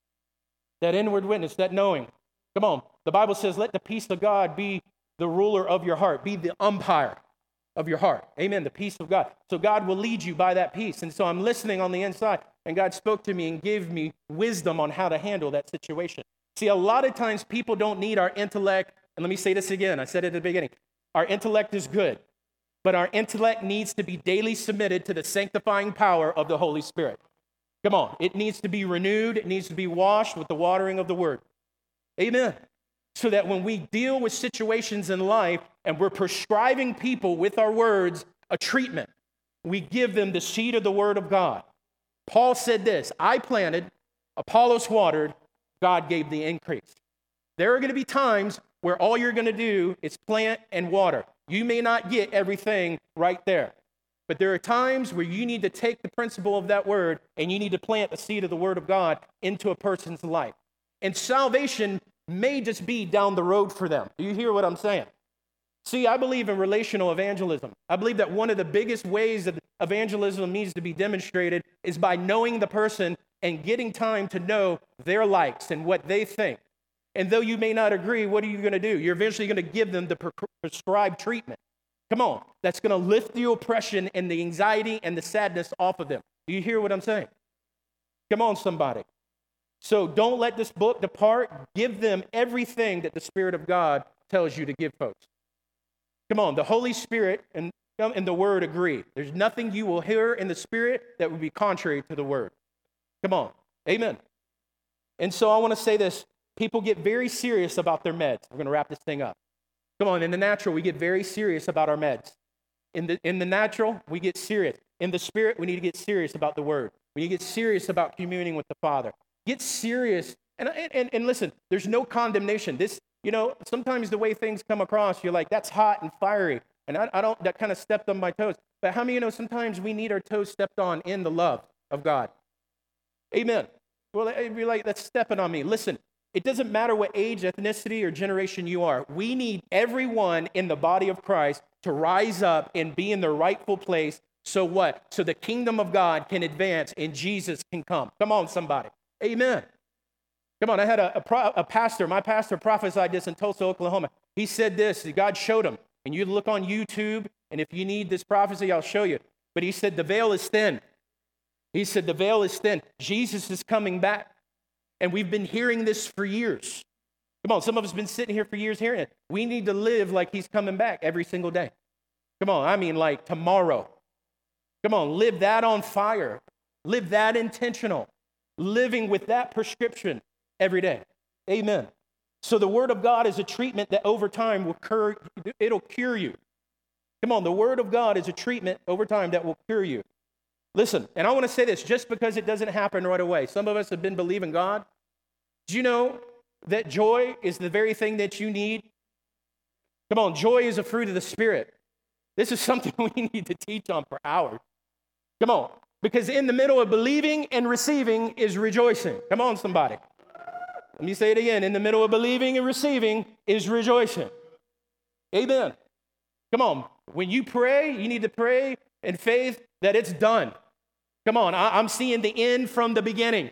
That inward witness, that knowing. Come on, the Bible says, let the peace of God be the ruler of your heart, be the umpire of your heart. Amen, the peace of God. So God will lead you by that peace. And so I'm listening on the inside, and God spoke to me and gave me wisdom on how to handle that situation. See, a lot of times people don't need our intellect. And let me say this again. I said it at the beginning. Our intellect is good, but our intellect needs to be daily submitted to the sanctifying power of the Holy Spirit. Come on. It needs to be renewed. It needs to be washed with the watering of the Word. Amen. So that when we deal with situations in life and we're prescribing people with our words a treatment, we give them the seed of the Word of God. Paul said this, I planted, Apollos watered, God gave the increase. There are going to be times where all you're going to do is plant and water. You may not get everything right there. But there are times where you need to take the principle of that word and you need to plant the seed of the Word of God into a person's life. And salvation may just be down the road for them. Do you hear what I'm saying? See, I believe in relational evangelism. I believe that one of the biggest ways that evangelism needs to be demonstrated is by knowing the person and getting time to know their likes and what they think. And though you may not agree, what are you going to do? You're eventually going to give them the prescribed treatment. Come on, that's going to lift the oppression and the anxiety and the sadness off of them. Do you hear what I'm saying? Come on, somebody. So don't let this book depart. Give them everything that the Spirit of God tells you to give folks. Come on, the Holy Spirit and, and the Word agree. There's nothing you will hear in the Spirit that would be contrary to the Word. Come on, amen. And so I want to say this. People get very serious about their meds. I'm going to wrap this thing up. Come on, in the natural, we get very serious about our meds. In the, in the natural, we get serious. In the Spirit, we need to get serious about the Word. We need to get serious about communing with the Father. Get serious. And, and, and listen, there's no condemnation. This, you know, sometimes the way things come across, you're like, that's hot and fiery. And I, I don't, that kind of stepped on my toes. But how many of you know sometimes we need our toes stepped on in the love of God? Amen. Well, it'd be like, that's stepping on me. Listen, it doesn't matter what age, ethnicity, or generation you are. We need everyone in the body of Christ to rise up and be in their rightful place. So what? So the kingdom of God can advance and Jesus can come. Come on, somebody. Amen. Come on, I had a, a, pro, a pastor, my pastor prophesied this in Tulsa, Oklahoma. He said this, God showed him. And you look on YouTube, and if you need this prophecy, I'll show you. But he said, the veil is thin. He said, the veil is thin. Jesus is coming back. And we've been hearing this for years. Come on, some of us have been sitting here for years hearing it. We need to live like he's coming back every single day. Come on, I mean like tomorrow. Come on, live that on fire. Live that intentional. Living with that prescription every day. Amen. So the Word of God is a treatment that over time will cure, it'll cure you. Come on, the Word of God is a treatment over time that will cure you. Listen, and I want to say this, just because it doesn't happen right away. Some of us have been believing God. Do you know that joy is the very thing that you need? Come on, joy is a fruit of the Spirit. This is something we need to teach on for hours. Come on, because in the middle of believing and receiving is rejoicing. Come on, somebody. Let me say it again. In the middle of believing and receiving is rejoicing. Amen. Come on. When you pray, you need to pray in faith that it's done. Come on. I, I'm seeing the end from the beginning.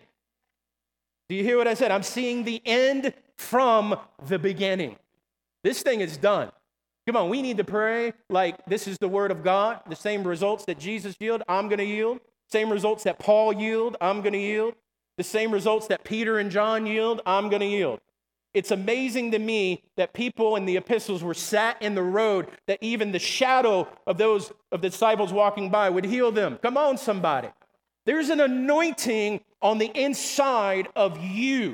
Do you hear what I said? I'm seeing the end from the beginning. This thing is done. Come on. We need to pray like this is the Word of God. The same results that Jesus yielded, I'm going to yield. Same results that Paul yielded, I'm going to yield. The same results that Peter and John yield, I'm going to yield. It's amazing to me that people in the epistles were sat in the road, that even the shadow of those of the disciples walking by would heal them. Come on, somebody. There's an anointing on the inside of you.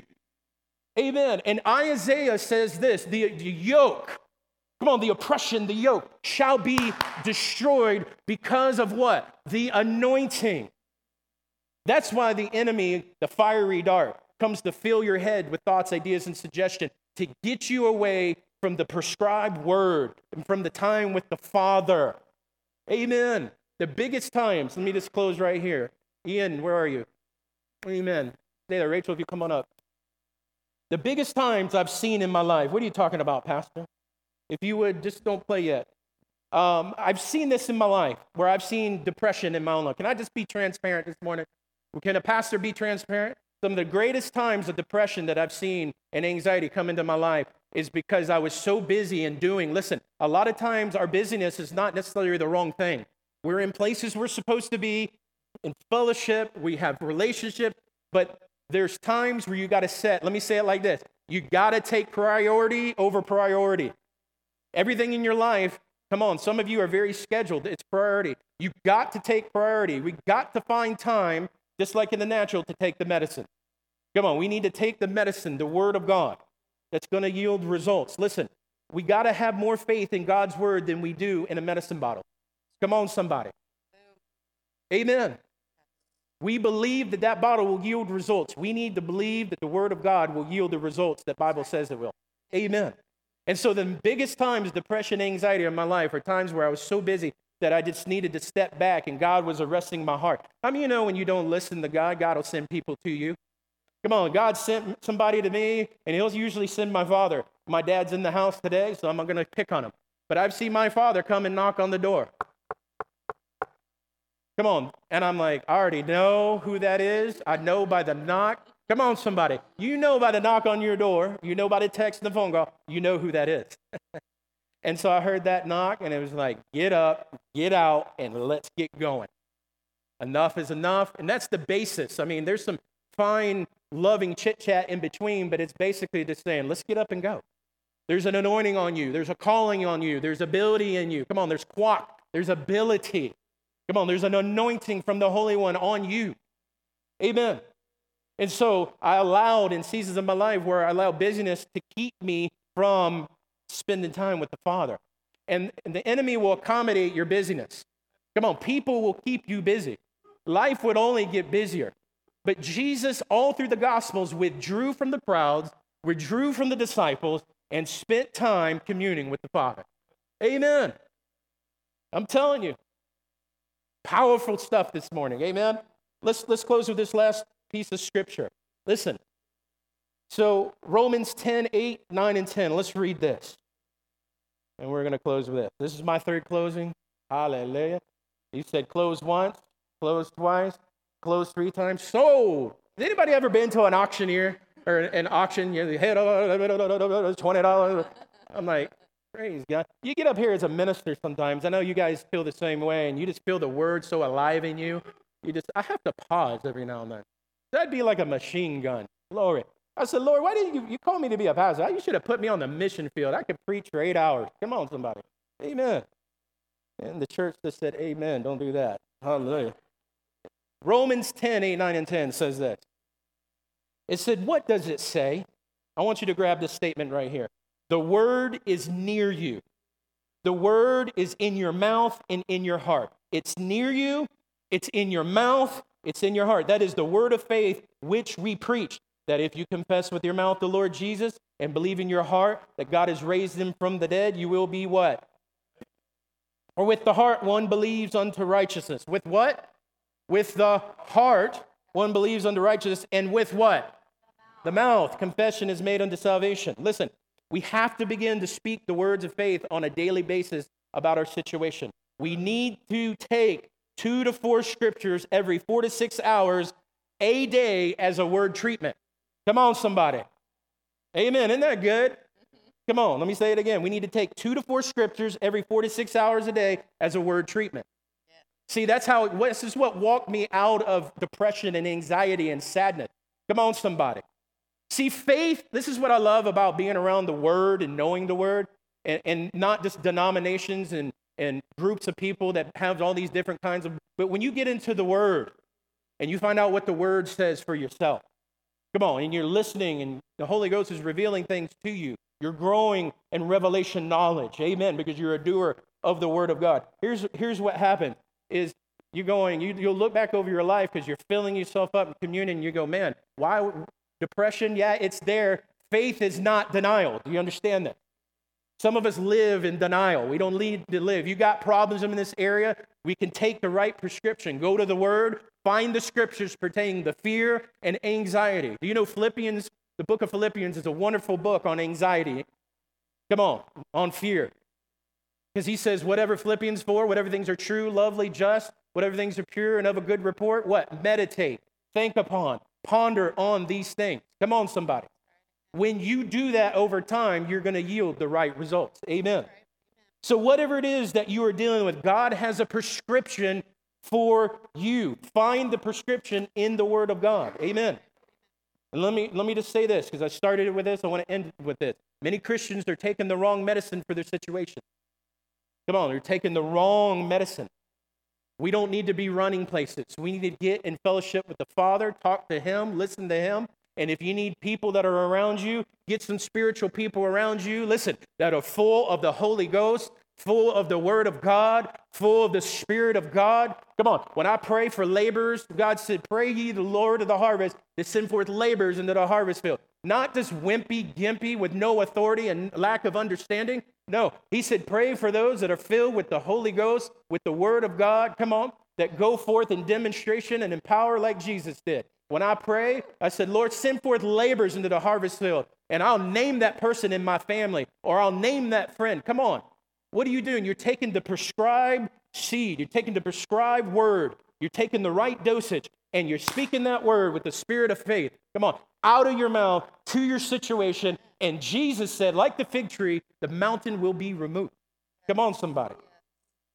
Amen. And Isaiah says this, the, the yoke, come on, the oppression, the yoke shall be destroyed because of what? The anointing. That's why the enemy, the fiery dart, comes to fill your head with thoughts, ideas, and suggestions to get you away from the prescribed word and from the time with the Father. Amen. The biggest times, let me just close right here. Ian, where are you? Amen. Stay there. Rachel, if you come on up. The biggest times I've seen in my life, what are you talking about, Pastor? If you would, just don't play yet. Um, I've seen this in my life where I've seen depression in my own life. Can I just be transparent this morning? Can a pastor be transparent? Some of the greatest times of depression that I've seen and anxiety come into my life is because I was so busy in doing. Listen, a lot of times our busyness is not necessarily the wrong thing. We're in places we're supposed to be, in fellowship, we have relationships, but there's times where you got to set, let me say it like this, you got to take priority over priority. Everything in your life, come on, some of you are very scheduled, it's priority. You've got to take priority. We've got to find time, just like in the natural, to take the medicine. Come on, we need to take the medicine, the Word of God, that's going to yield results. Listen, we got to have more faith in God's Word than we do in a medicine bottle. Come on, somebody. Amen. We believe that that bottle will yield results. We need to believe that the Word of God will yield the results that the Bible says it will. Amen. And so the biggest times, depression, anxiety in my life are times where I was so busy that I just needed to step back and God was arresting my heart. How many of you know when you don't listen to God, God will send people to you? Come on, God sent somebody to me, and he'll usually send my father. My dad's in the house today, so I'm not going to pick on him. But I've seen my father come and knock on the door. Come on. And I'm like, I already know who that is. I know by the knock. Come on, somebody. You know by the knock on your door. You know by the text and the phone call. You know who that is. And so I heard that knock, and it was like, get up, get out, and let's get going. Enough is enough. And that's the basis. I mean, there's some fine, loving chit-chat in between, but it's basically just saying, let's get up and go. There's an anointing on you. There's a calling on you. There's ability in you. Come on, there's quack. There's ability. Come on, there's an anointing from the Holy One on you. Amen. And so I allowed in seasons of my life where I allowed busyness to keep me from spending time with the Father. And the enemy will accommodate your busyness. Come on, people will keep you busy. Life would only get busier. But Jesus, all through the Gospels, withdrew from the crowds, withdrew from the disciples, and spent time communing with the Father. Amen. I'm telling you, powerful stuff this morning. Amen. Let's, let's close with this last piece of scripture. Listen. So Romans ten, eight, nine, and ten. Let's read this. And we're going to close with this. This is my third closing. Hallelujah. He said close once, close twice, close three times. Sold. Has anybody ever been to an auctioneer or an auction? You know, the head twenty dollars. I'm like, praise God. You get up here as a minister sometimes. I know you guys feel the same way, and you just feel the word so alive in you. You just, I have to pause every now and then. That'd be like a machine gun. Glory. I said, Lord, why didn't you, you call me to be a pastor? You should have put me on the mission field. I could preach for eight hours. Come on, somebody. Amen. And the church just said, amen. Don't do that. Hallelujah. Romans ten, eight, nine, and ten says this. It said, what does it say? I want you to grab this statement right here. The word is near you. The word is in your mouth and in your heart. It's near you. It's in your mouth. It's in your heart. That is the word of faith which we preach. That if you confess with your mouth the Lord Jesus and believe in your heart that God has raised him from the dead, you will be what? Or with the heart one believes unto righteousness. With what? With the heart one believes unto righteousness. And with what? The mouth. Confession is made unto salvation. Listen, we have to begin to speak the words of faith on a daily basis about our situation. We need to take two to four scriptures every four to six hours a day as a word treatment. Come on, somebody. Amen. Isn't that good? Come on, let me say it again. We need to take two to four scriptures every four to six hours a day as a word treatment. Yeah. See, that's how, this is what walked me out of depression and anxiety and sadness. Come on, somebody. See, faith, this is what I love about being around the Word and knowing the Word, and, and not just denominations and, and groups of people that have all these different kinds of, but when you get into the Word and you find out what the Word says for yourself, come on, and you're listening and the Holy Ghost is revealing things to you. You're growing in revelation knowledge. Amen. Because you're a doer of the word of God. Here's, here's what happened is you're going, you, you'll look back over your life because you're filling yourself up in communion. And you go, man, why depression? Yeah, it's there. Faith is not denial. Do you understand that? Some of us live in denial. We don't need to live. You got problems in this area, we can take the right prescription. Go to the word, find the scriptures pertaining to fear and anxiety. Do you know Philippians? The book of Philippians is a wonderful book on anxiety. Come on, on fear. Because he says, whatever Philippians four, whatever things are true, lovely, just, whatever things are pure and of a good report, what? Meditate, think upon, ponder on these things. Come on, somebody. When you do that over time, you're going to yield the right results. Amen. So whatever it is that you are dealing with, God has a prescription for you. Find the prescription in the Word of God. Amen. And let me, let me just say this, because I started with this, I want to end with this. Many Christians, they're taking the wrong medicine for their situation. Come on, they're taking the wrong medicine. We don't need to be running places. We need to get in fellowship with the Father, talk to Him, listen to Him. And if you need people that are around you, get some spiritual people around you, listen, that are full of the Holy Ghost, full of the Word of God, full of the Spirit of God. Come on, when I pray for laborers, God said, pray ye the Lord of the harvest to send forth laborers into the harvest field. Not just wimpy, gimpy with no authority and lack of understanding. No, he said, pray for those that are filled with the Holy Ghost, with the Word of God, come on, that go forth in demonstration and in power like Jesus did. When I pray, I said, Lord, send forth laborers into the harvest field, and I'll name that person in my family, or I'll name that friend. Come on. What are you doing? You're taking the prescribed seed. You're taking the prescribed word. You're taking the right dosage, and you're speaking that word with the spirit of faith. Come on, out of your mouth to your situation. And Jesus said, like the fig tree, the mountain will be removed. Come on, somebody.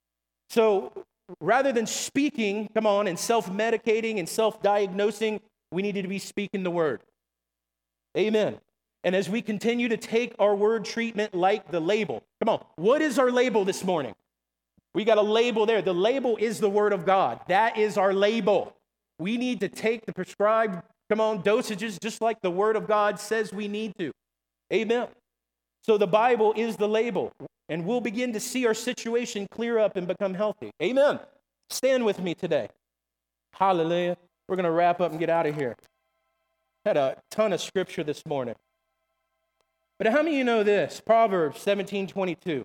So rather than speaking, come on, and self-medicating and self-diagnosing we need to be speaking the word. Amen. And as we continue to take our word treatment like the label, come on, what is our label this morning? We got a label there. The label is the word of God. That is our label. We need to take the prescribed, come on, dosages just like the word of God says we need to. Amen. So the Bible is the label, and we'll begin to see our situation clear up and become healthy. Amen. Stand with me today. Hallelujah. We're going to wrap up and get out of here. Had a ton of scripture this morning. But how many of you know this? Proverbs seventeen twenty-two.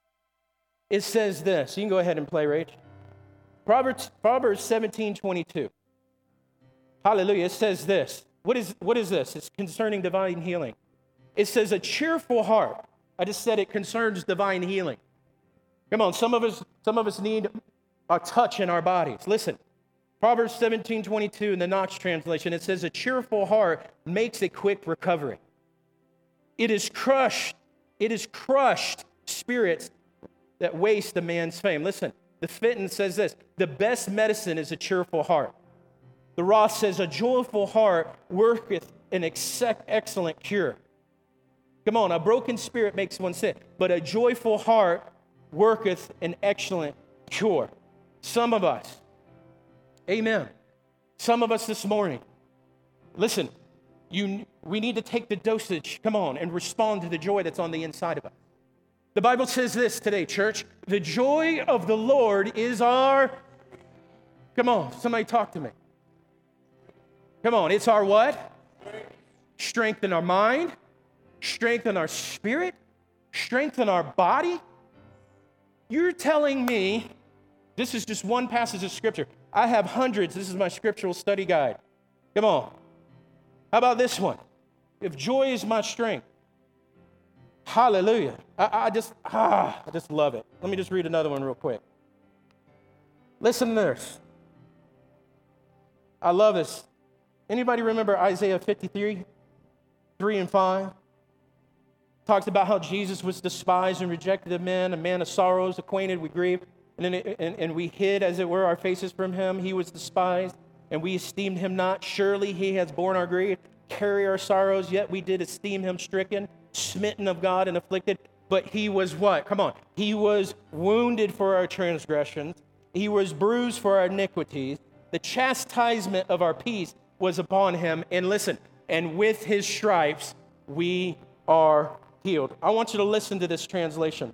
It says this. You can go ahead and play, Rach. Proverbs, Proverbs seventeen twenty-two. Hallelujah. It says this. What is, what is this? It's concerning divine healing. It says a cheerful heart. I just said it concerns divine healing. Come on, some of us, some of us need a touch in our bodies. Listen, Proverbs seventeen twenty-two in the Knox translation, it says a cheerful heart makes a quick recovery. It is crushed, it is crushed spirits that waste a man's fame. Listen, the Fitton says this, the best medicine is a cheerful heart. The Ross says a joyful heart worketh an ex- excellent cure. Come on, a broken spirit makes one sick, but a joyful heart worketh an excellent cure. Some of us, amen, some of us this morning, listen, you, we need to take the dosage, come on, and respond to the joy that's on the inside of us. The Bible says this today, church, the joy of the Lord is our, come on, somebody talk to me. Come on, it's our what? Strengthen our mind, strengthen our spirit, strengthen our body. You're telling me, this is just one passage of scripture. I have hundreds. This is my scriptural study guide. Come on. How about this one? If joy is my strength. Hallelujah. I, I just, ah, I just love it. Let me just read another one real quick. Listen to this. I love this. Anybody remember Isaiah fifty-three, three and five? Talks about how Jesus was despised and rejected of men, a man of sorrows, acquainted with grief, and, then it, and, and we hid, as it were, our faces from him. He was despised, and we esteemed him not. Surely he has borne our grief, carried our sorrows, yet we did esteem him stricken, smitten of God, and afflicted. But he was what? Come on. He was wounded for our transgressions. He was bruised for our iniquities. The chastisement of our peace was upon him. And listen, and with his stripes we are healed. I want you to listen to this translation.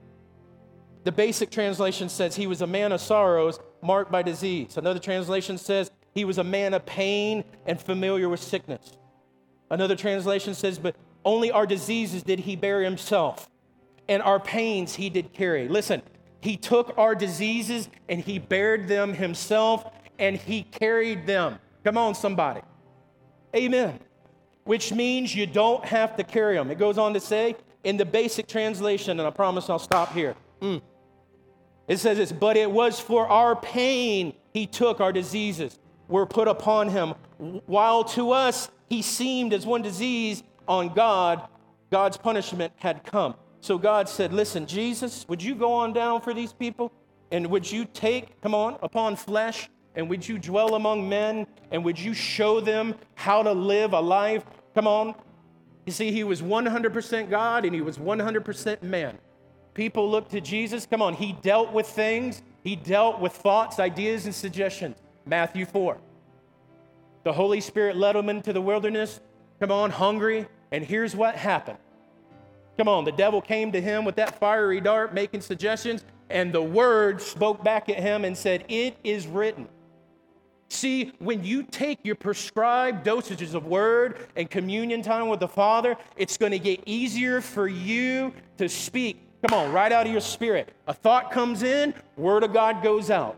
The basic translation says he was a man of sorrows, marked by disease. Another translation says he was a man of pain and familiar with sickness. Another translation says, but only our diseases did he bear himself, and our pains he did carry. Listen, he took our diseases and he bared them himself, and he carried them. Come on, somebody. Amen. Which means you don't have to carry them. It goes on to say in the basic translation, and I promise I'll stop here. Mm. It says this, but it was for our pain he took our diseases, were put upon him, while to us he seemed as one disease, on God, God's punishment had come. So God said, listen, Jesus, would you go on down for these people? And would you take, come on, upon flesh, and would you dwell among men, and would you show them how to live a life? Come on. You see, he was one hundred percent God, and he was one hundred percent man. People looked to Jesus. Come on, he dealt with things. He dealt with thoughts, ideas, and suggestions. Matthew four. The Holy Spirit led him into the wilderness. Come on, hungry. And here's what happened. Come on, the devil came to him with that fiery dart, making suggestions, and the word spoke back at him and said, it is written. See, when you take your prescribed dosages of word and communion time with the Father, it's going to get easier for you to speak. Come on, right out of your spirit. A thought comes in, word of God goes out.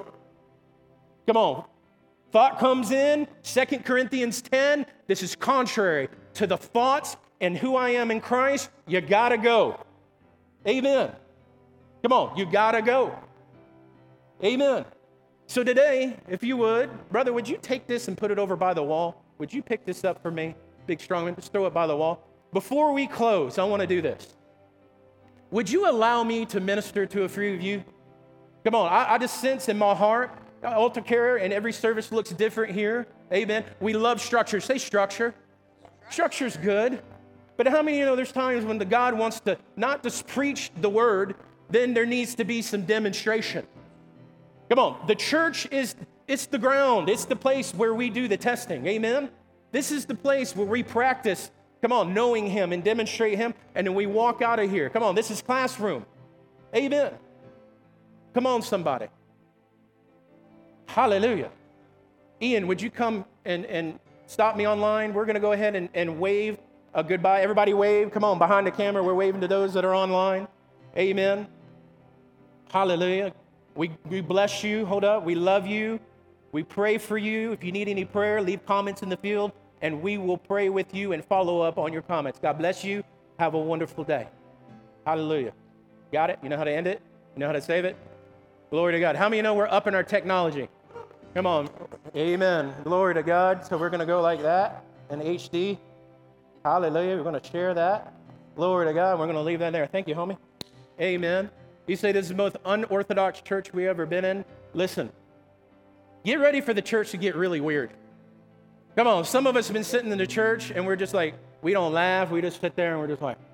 Come on. Thought comes in, Second Corinthians ten, this is contrary to the thoughts and who I am in Christ. You got to go. Amen. Come on, you got to go. Amen. So today, if you would, brother, would you take this and put it over by the wall? Would you pick this up for me? Big strong man, just throw it by the wall. Before we close, I want to do this. Would you allow me to minister to a few of you? Come on, I, I just sense in my heart, altar care, and every service looks different here Amen. We love structure. Say structure. Structure's good. But how many of you know there's times when the God wants to not just preach the word, then there needs to be some demonstration. Come on. The church is, it's the ground. It's the place where we do the testing. Amen. This is the place where we practice, come on, knowing him and demonstrate him, and then we walk out of here. Come on, this is classroom. Amen. Come on, somebody. Hallelujah. Ian, would you come and, and stop me online? We're going to go ahead and, and wave a goodbye. Everybody wave. Come on, behind the camera, we're waving to those that are online. Amen. Hallelujah. We, we bless you. Hold up. We love you. We pray for you. If you need any prayer, leave comments in the field, and we will pray with you and follow up on your comments. God bless you. Have a wonderful day. Hallelujah. Got it? You know how to end it? You know how to save it? Glory to God. How many of you know we're up in our technology? Come on. Amen. Glory to God. So we're going to go like that in H D. Hallelujah. We're going to share that. Glory to God. We're going to leave that there. Thank you, homie. Amen. You say this is the most unorthodox church we ever been in. Listen, get ready for the church to get really weird. Come on. Some of us have been sitting in the church and we're just like, we don't laugh. We just sit there and we're just like,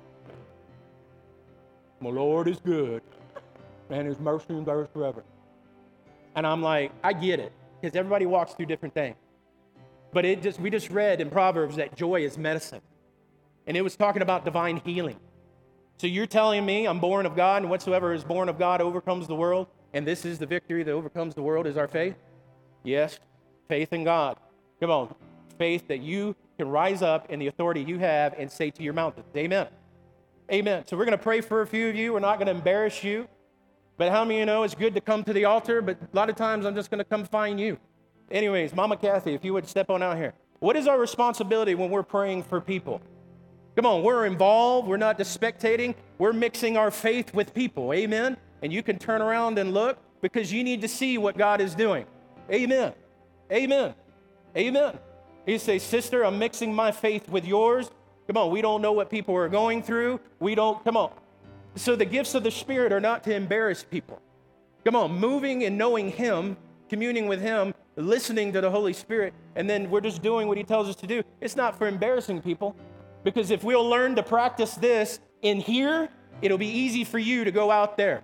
my Lord is good and his mercy endures forever. And I'm like, I get it, because everybody walks through different things. But it just we just read in Proverbs that joy is medicine. And it was talking about divine healing. So you're telling me I'm born of God, and whatsoever is born of God overcomes the world, and this is the victory that overcomes the world, is our faith? Yes, faith in God. Come on, faith that you can rise up in the authority you have and say to your mountains, amen. Amen. So we're going to pray for a few of you. We're not going to embarrass you. But how many of you know it's good to come to the altar, but a lot of times I'm just going to come find you. Anyways, Mama Kathy, if you would step on out here. What is our responsibility when we're praying for people? Come on, we're involved. We're not just spectating. We're mixing our faith with people. Amen. And you can turn around and look because you need to see what God is doing. Amen. Amen. Amen. You say, sister, I'm mixing my faith with yours. Come on, we don't know what people are going through. We don't, come on. So the gifts of the Spirit are not to embarrass people. Come on, moving and knowing him, communing with him, listening to the Holy Spirit, and then we're just doing what he tells us to do. It's not for embarrassing people, because if we'll learn to practice this in here, it'll be easy for you to go out there.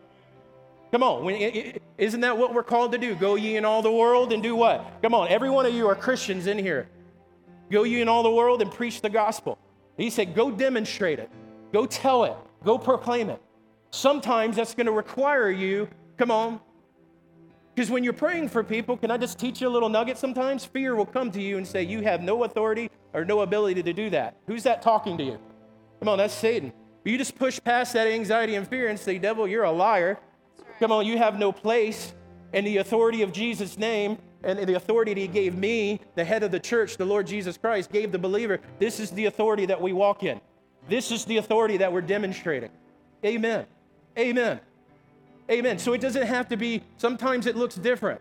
Come on, when, isn't that what we're called to do? Go ye in all the world and do what? Come on, every one of you are Christians in here. Go ye in all the world and preach the gospel. He said, go demonstrate it. Go tell it. Go proclaim it. Sometimes that's going to require you, come on, because when you're praying for people, can I just teach you a little nugget sometimes? Fear will come to you and say, you have no authority or no ability to do that. Who's that talking to you? Come on, that's Satan. You just push past that anxiety and fear and say, devil, you're a liar. Right. Come on, you have no place in the authority of Jesus' name. And the authority that he gave me, the head of the church, the Lord Jesus Christ, gave the believer. This is the authority that we walk in. This is the authority that we're demonstrating. Amen. Amen. Amen. So it doesn't have to be, sometimes it looks different.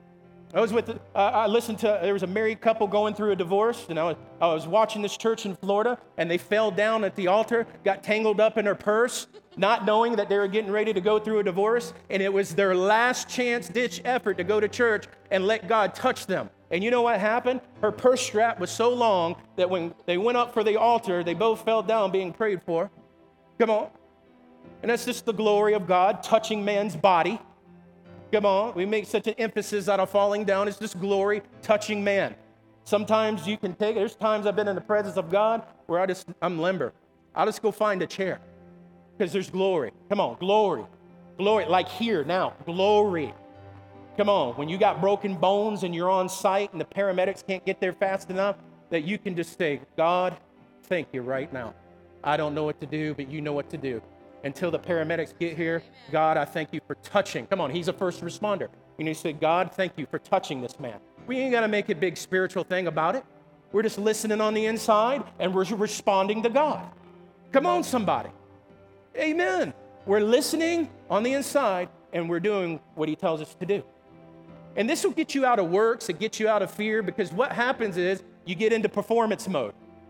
I was with, uh, I listened to, there was a married couple going through a divorce, and I was, I was watching this church in Florida, and they fell down at the altar, got tangled up in her purse, not knowing that they were getting ready to go through a divorce, and it was their last chance ditch effort to go to church and let God touch them. And you know what happened? Her purse strap was so long that when they went up for the altar, they both fell down being prayed for. Come on. And that's just the glory of God touching man's body. Come on. We make such an emphasis out of falling down. It's just glory touching man. Sometimes you can take, there's times I've been in the presence of God where I just, I'm limber. I'll just go find a chair because there's glory. Come on, glory. Glory, like here now, glory. Come on, when you got broken bones and you're on site and the paramedics can't get there fast enough, that you can just say, God, thank you right now. I don't know what to do, but you know what to do. Until the paramedics get here, God, I thank you for touching. Come on, he's a first responder. You need to say, God, thank you for touching this man. We ain't got to make a big spiritual thing about it. We're just listening on the inside and we're responding to God. Come on, somebody. Amen. We're listening on the inside and we're doing what he tells us to do. And this will get you out of works, it gets you out of fear, because what happens is you get into performance mode.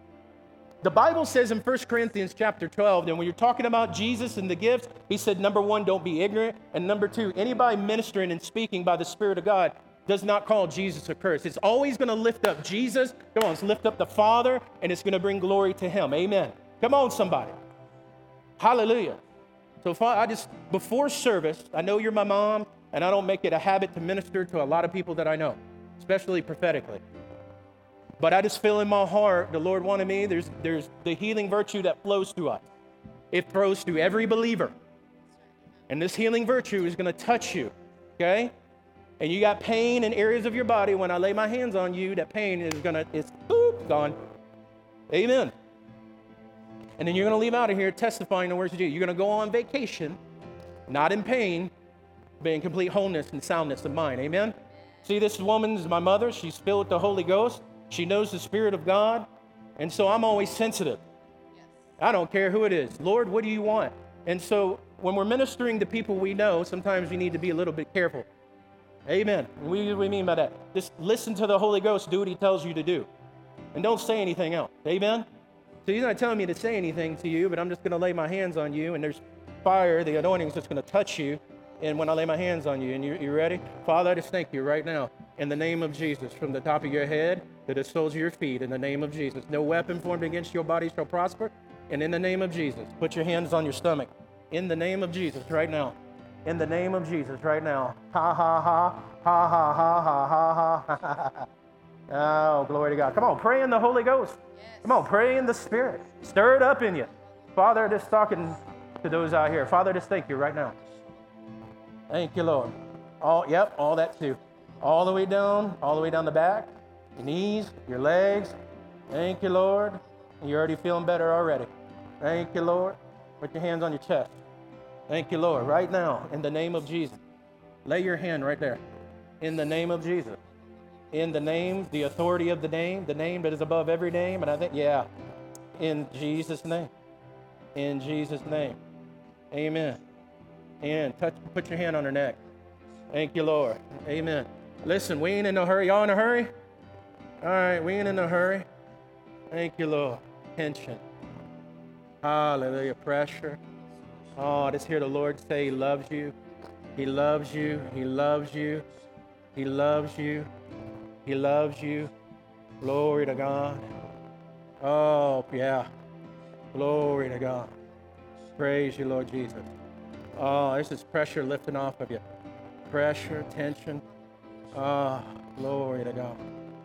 The Bible says in First Corinthians chapter twelve, and when you're talking about Jesus and the gifts, he said, number one, don't be ignorant. And number two, anybody ministering and speaking by the Spirit of God, does not call Jesus a curse. It's always going to lift up Jesus. Come on, let's lift up the Father, and it's going to bring glory to him. Amen. Come on, somebody. Hallelujah. So if I, I just, before service, I know you're my mom, and I don't make it a habit to minister to a lot of people that I know, especially prophetically. But I just feel in my heart, the Lord wanted me, there's, there's the healing virtue that flows through us. It flows through every believer. And this healing virtue is going to touch you, okay? And you got pain in areas of your body. When I lay my hands on you, that pain is going to, it's boop, gone. Amen. And then you're going to leave out of here testifying the words of Jesus. You're going to go on vacation, not in pain, but in complete wholeness and soundness of mind. Amen? See, this woman is my mother. She's filled with the Holy Ghost. She knows the Spirit of God. And so I'm always sensitive. I don't care who it is. Lord, what do you want? And so when we're ministering to people we know, sometimes we need to be a little bit careful. Amen. What do we mean by that? Just listen to the Holy Ghost. Do what he tells you to do. And don't say anything else. Amen? So he's not telling me to say anything to you, but I'm just going to lay my hands on you, and there's fire. The anointing is just going to touch you. And when I lay my hands on you, and you, you ready? Father, I just thank you right now in the name of Jesus, from the top of your head to the soles of your feet, in the name of Jesus. No weapon formed against your body shall prosper. And in the name of Jesus, put your hands on your stomach. In the name of Jesus right now. In the name of Jesus right now. Ha, ha, ha, ha, ha, ha, ha, ha, ha, ha. Oh, glory to God. Come on, pray in the Holy Ghost. Yes. Come on, pray in the Spirit. Stir it up in you. Father, just talking to those out here. Father, just thank you right now. Thank you, Lord. All, yep, all that too. All the way down, all the way down the back, your knees, your legs. Thank you, Lord. You're already feeling better already. Thank you, Lord. Put your hands on your chest. Thank you, Lord. Right now, in the name of Jesus. Lay your hand right there. In the name of Jesus. In the name, the authority of the name, the name that is above every name. And I think, yeah, in Jesus' name. In Jesus' name. Amen. And touch, put your hand on her neck. Thank you, Lord. Amen. Listen, we ain't in a hurry. Y'all in a hurry? All right, we ain't in a hurry. Thank you, Lord. Tension. Hallelujah. Pressure. Oh, just hear the Lord say he loves you. He loves you. He loves you. He loves you. He loves you. Glory to God. Oh, yeah. Glory to God. Praise you, Lord Jesus. Oh, this is pressure lifting off of you. Pressure, tension. Oh, glory to God.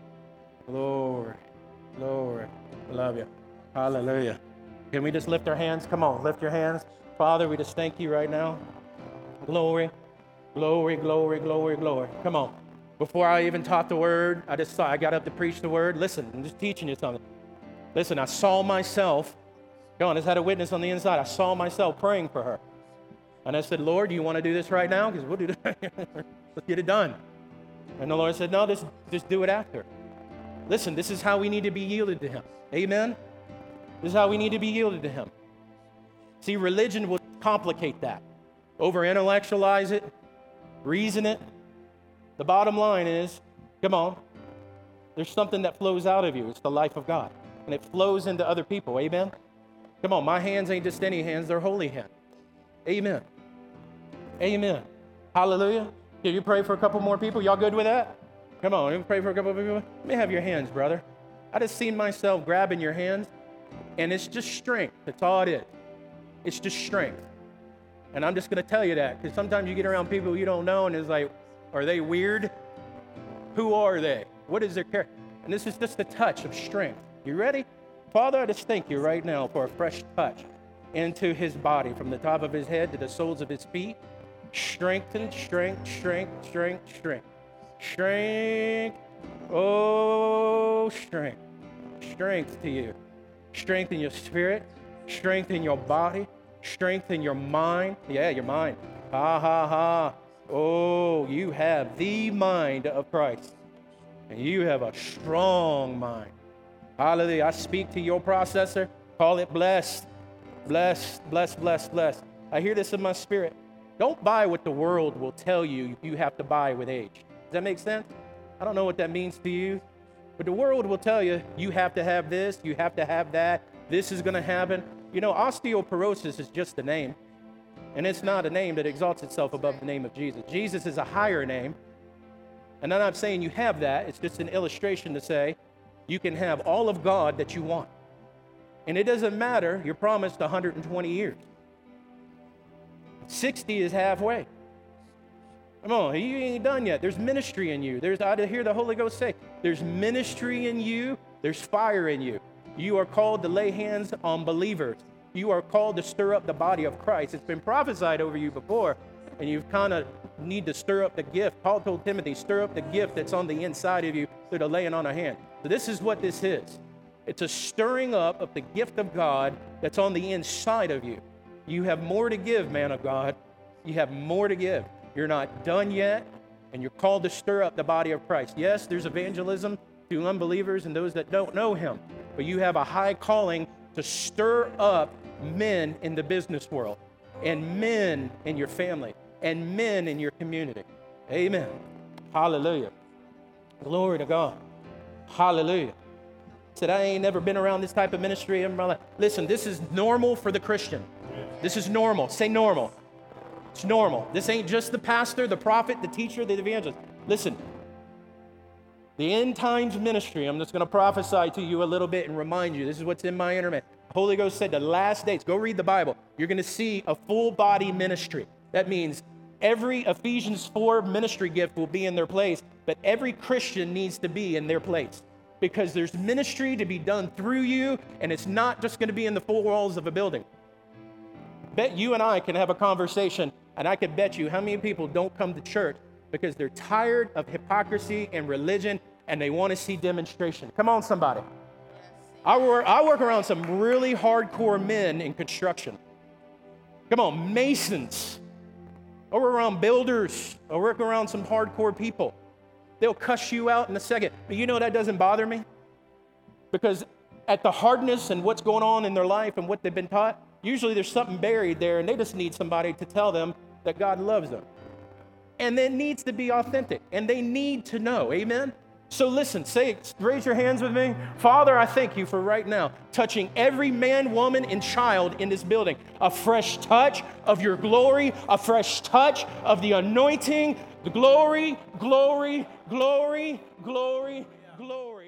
Glory. Glory. Love you. Hallelujah. Can we just lift our hands? Come on, lift your hands. Father, we just thank you right now. Glory. Glory, glory, glory, glory. Come on. Before I even taught the word, I just saw, I got up to preach the word. Listen, I'm just teaching you something. Listen, I saw myself. Go on, I just had a witness on the inside. I saw myself praying for her. And I said, Lord, do you want to do this right now? Because we'll do that. Let's get it done. And the Lord said, no, just, just do it after. Listen, this is how we need to be yielded to him. Amen? This is how we need to be yielded to him. See, religion will complicate that. Over-intellectualize it. Reason it. The bottom line is, come on, there's something that flows out of you. It's the life of God. And it flows into other people. Amen? Come on, my hands ain't just any hands. They're holy hands. Amen. Amen. Hallelujah. Can you pray for a couple more people? Y'all good with that? Come on, you pray for a couple of people. Let me have your hands, brother. I just seen myself grabbing your hands, and it's just strength. That's all it is. It's just strength. And I'm just going to tell you that, because sometimes you get around people you don't know, and it's like, are they weird? Who are they? What is their character? And this is just a touch of strength. You ready? Father, I just thank you right now for a fresh touch into his body, from the top of his head to the soles of his feet. Strengthen, strength, strength, strength, strength. Strength. Oh, strength. Strength to you. Strength in your spirit. Strength in your body. Strength in your mind. Yeah, your mind. Ha, ha, ha. Oh, you have the mind of Christ. And you have a strong mind. Hallelujah. I speak to your processor. Call it blessed. Blessed, blessed, blessed, blessed. I hear this in my spirit. Don't buy what the world will tell you you have to buy with age. Does that make sense? I don't know what that means to you, but the world will tell you you have to have this, you have to have that, this is going to happen. You know, osteoporosis is just a name, and it's not a name that exalts itself above the name of Jesus. Jesus is a higher name. And I'm not saying you have that. It's just an illustration to say you can have all of God that you want. And it doesn't matter, you're promised one hundred twenty years. sixty is halfway. Come on, you ain't done yet. There's ministry in you. There's, I hear the Holy Ghost say, there's ministry in you. There's fire in you. You are called to lay hands on believers. You are called to stir up the body of Christ. It's been prophesied over you before, and you kind of need to stir up the gift. Paul told Timothy, stir up the gift that's on the inside of you through the laying on of hand. So this is what this is. It's a stirring up of the gift of God that's on the inside of you. You have more to give, man of God. You have more to give. You're not done yet, and you're called to stir up the body of Christ. Yes, there's evangelism to unbelievers and those that don't know him, but you have a high calling to stir up men in the business world, and men in your family, and men in your community. Amen. Hallelujah. Glory to God. Hallelujah. Said, I ain't never been around this type of ministry in my life. Listen, this is normal for the Christian. This is normal. Say normal. It's normal. This ain't just the pastor, the prophet, the teacher, the evangelist. Listen, the end times ministry, I'm just going to prophesy to you a little bit and remind you, this is what's in my internet. The Holy Ghost said the last days, go read the Bible, you're going to see a full body ministry. That means every Ephesians four ministry gift will be in their place, but every Christian needs to be in their place, because there's ministry to be done through you, and it's not just going to be in the four walls of a building. Bet you and I can have a conversation, and I could bet you how many people don't come to church because they're tired of hypocrisy and religion, and they want to see demonstration. Come on, somebody. I work, I work around some really hardcore men in construction. Come on, masons. I work around builders. I work around some hardcore people. They'll cuss you out in a second. But you know that doesn't bother me? Because at the hardness and what's going on in their life and what they've been taught, usually there's something buried there, and they just need somebody to tell them that God loves them. And it needs to be authentic, and they need to know. Amen? So listen, say, raise your hands with me. Father, I thank you for right now touching every man, woman, and child in this building. A fresh touch of your glory, a fresh touch of the anointing, the glory, glory, glory, glory, glory.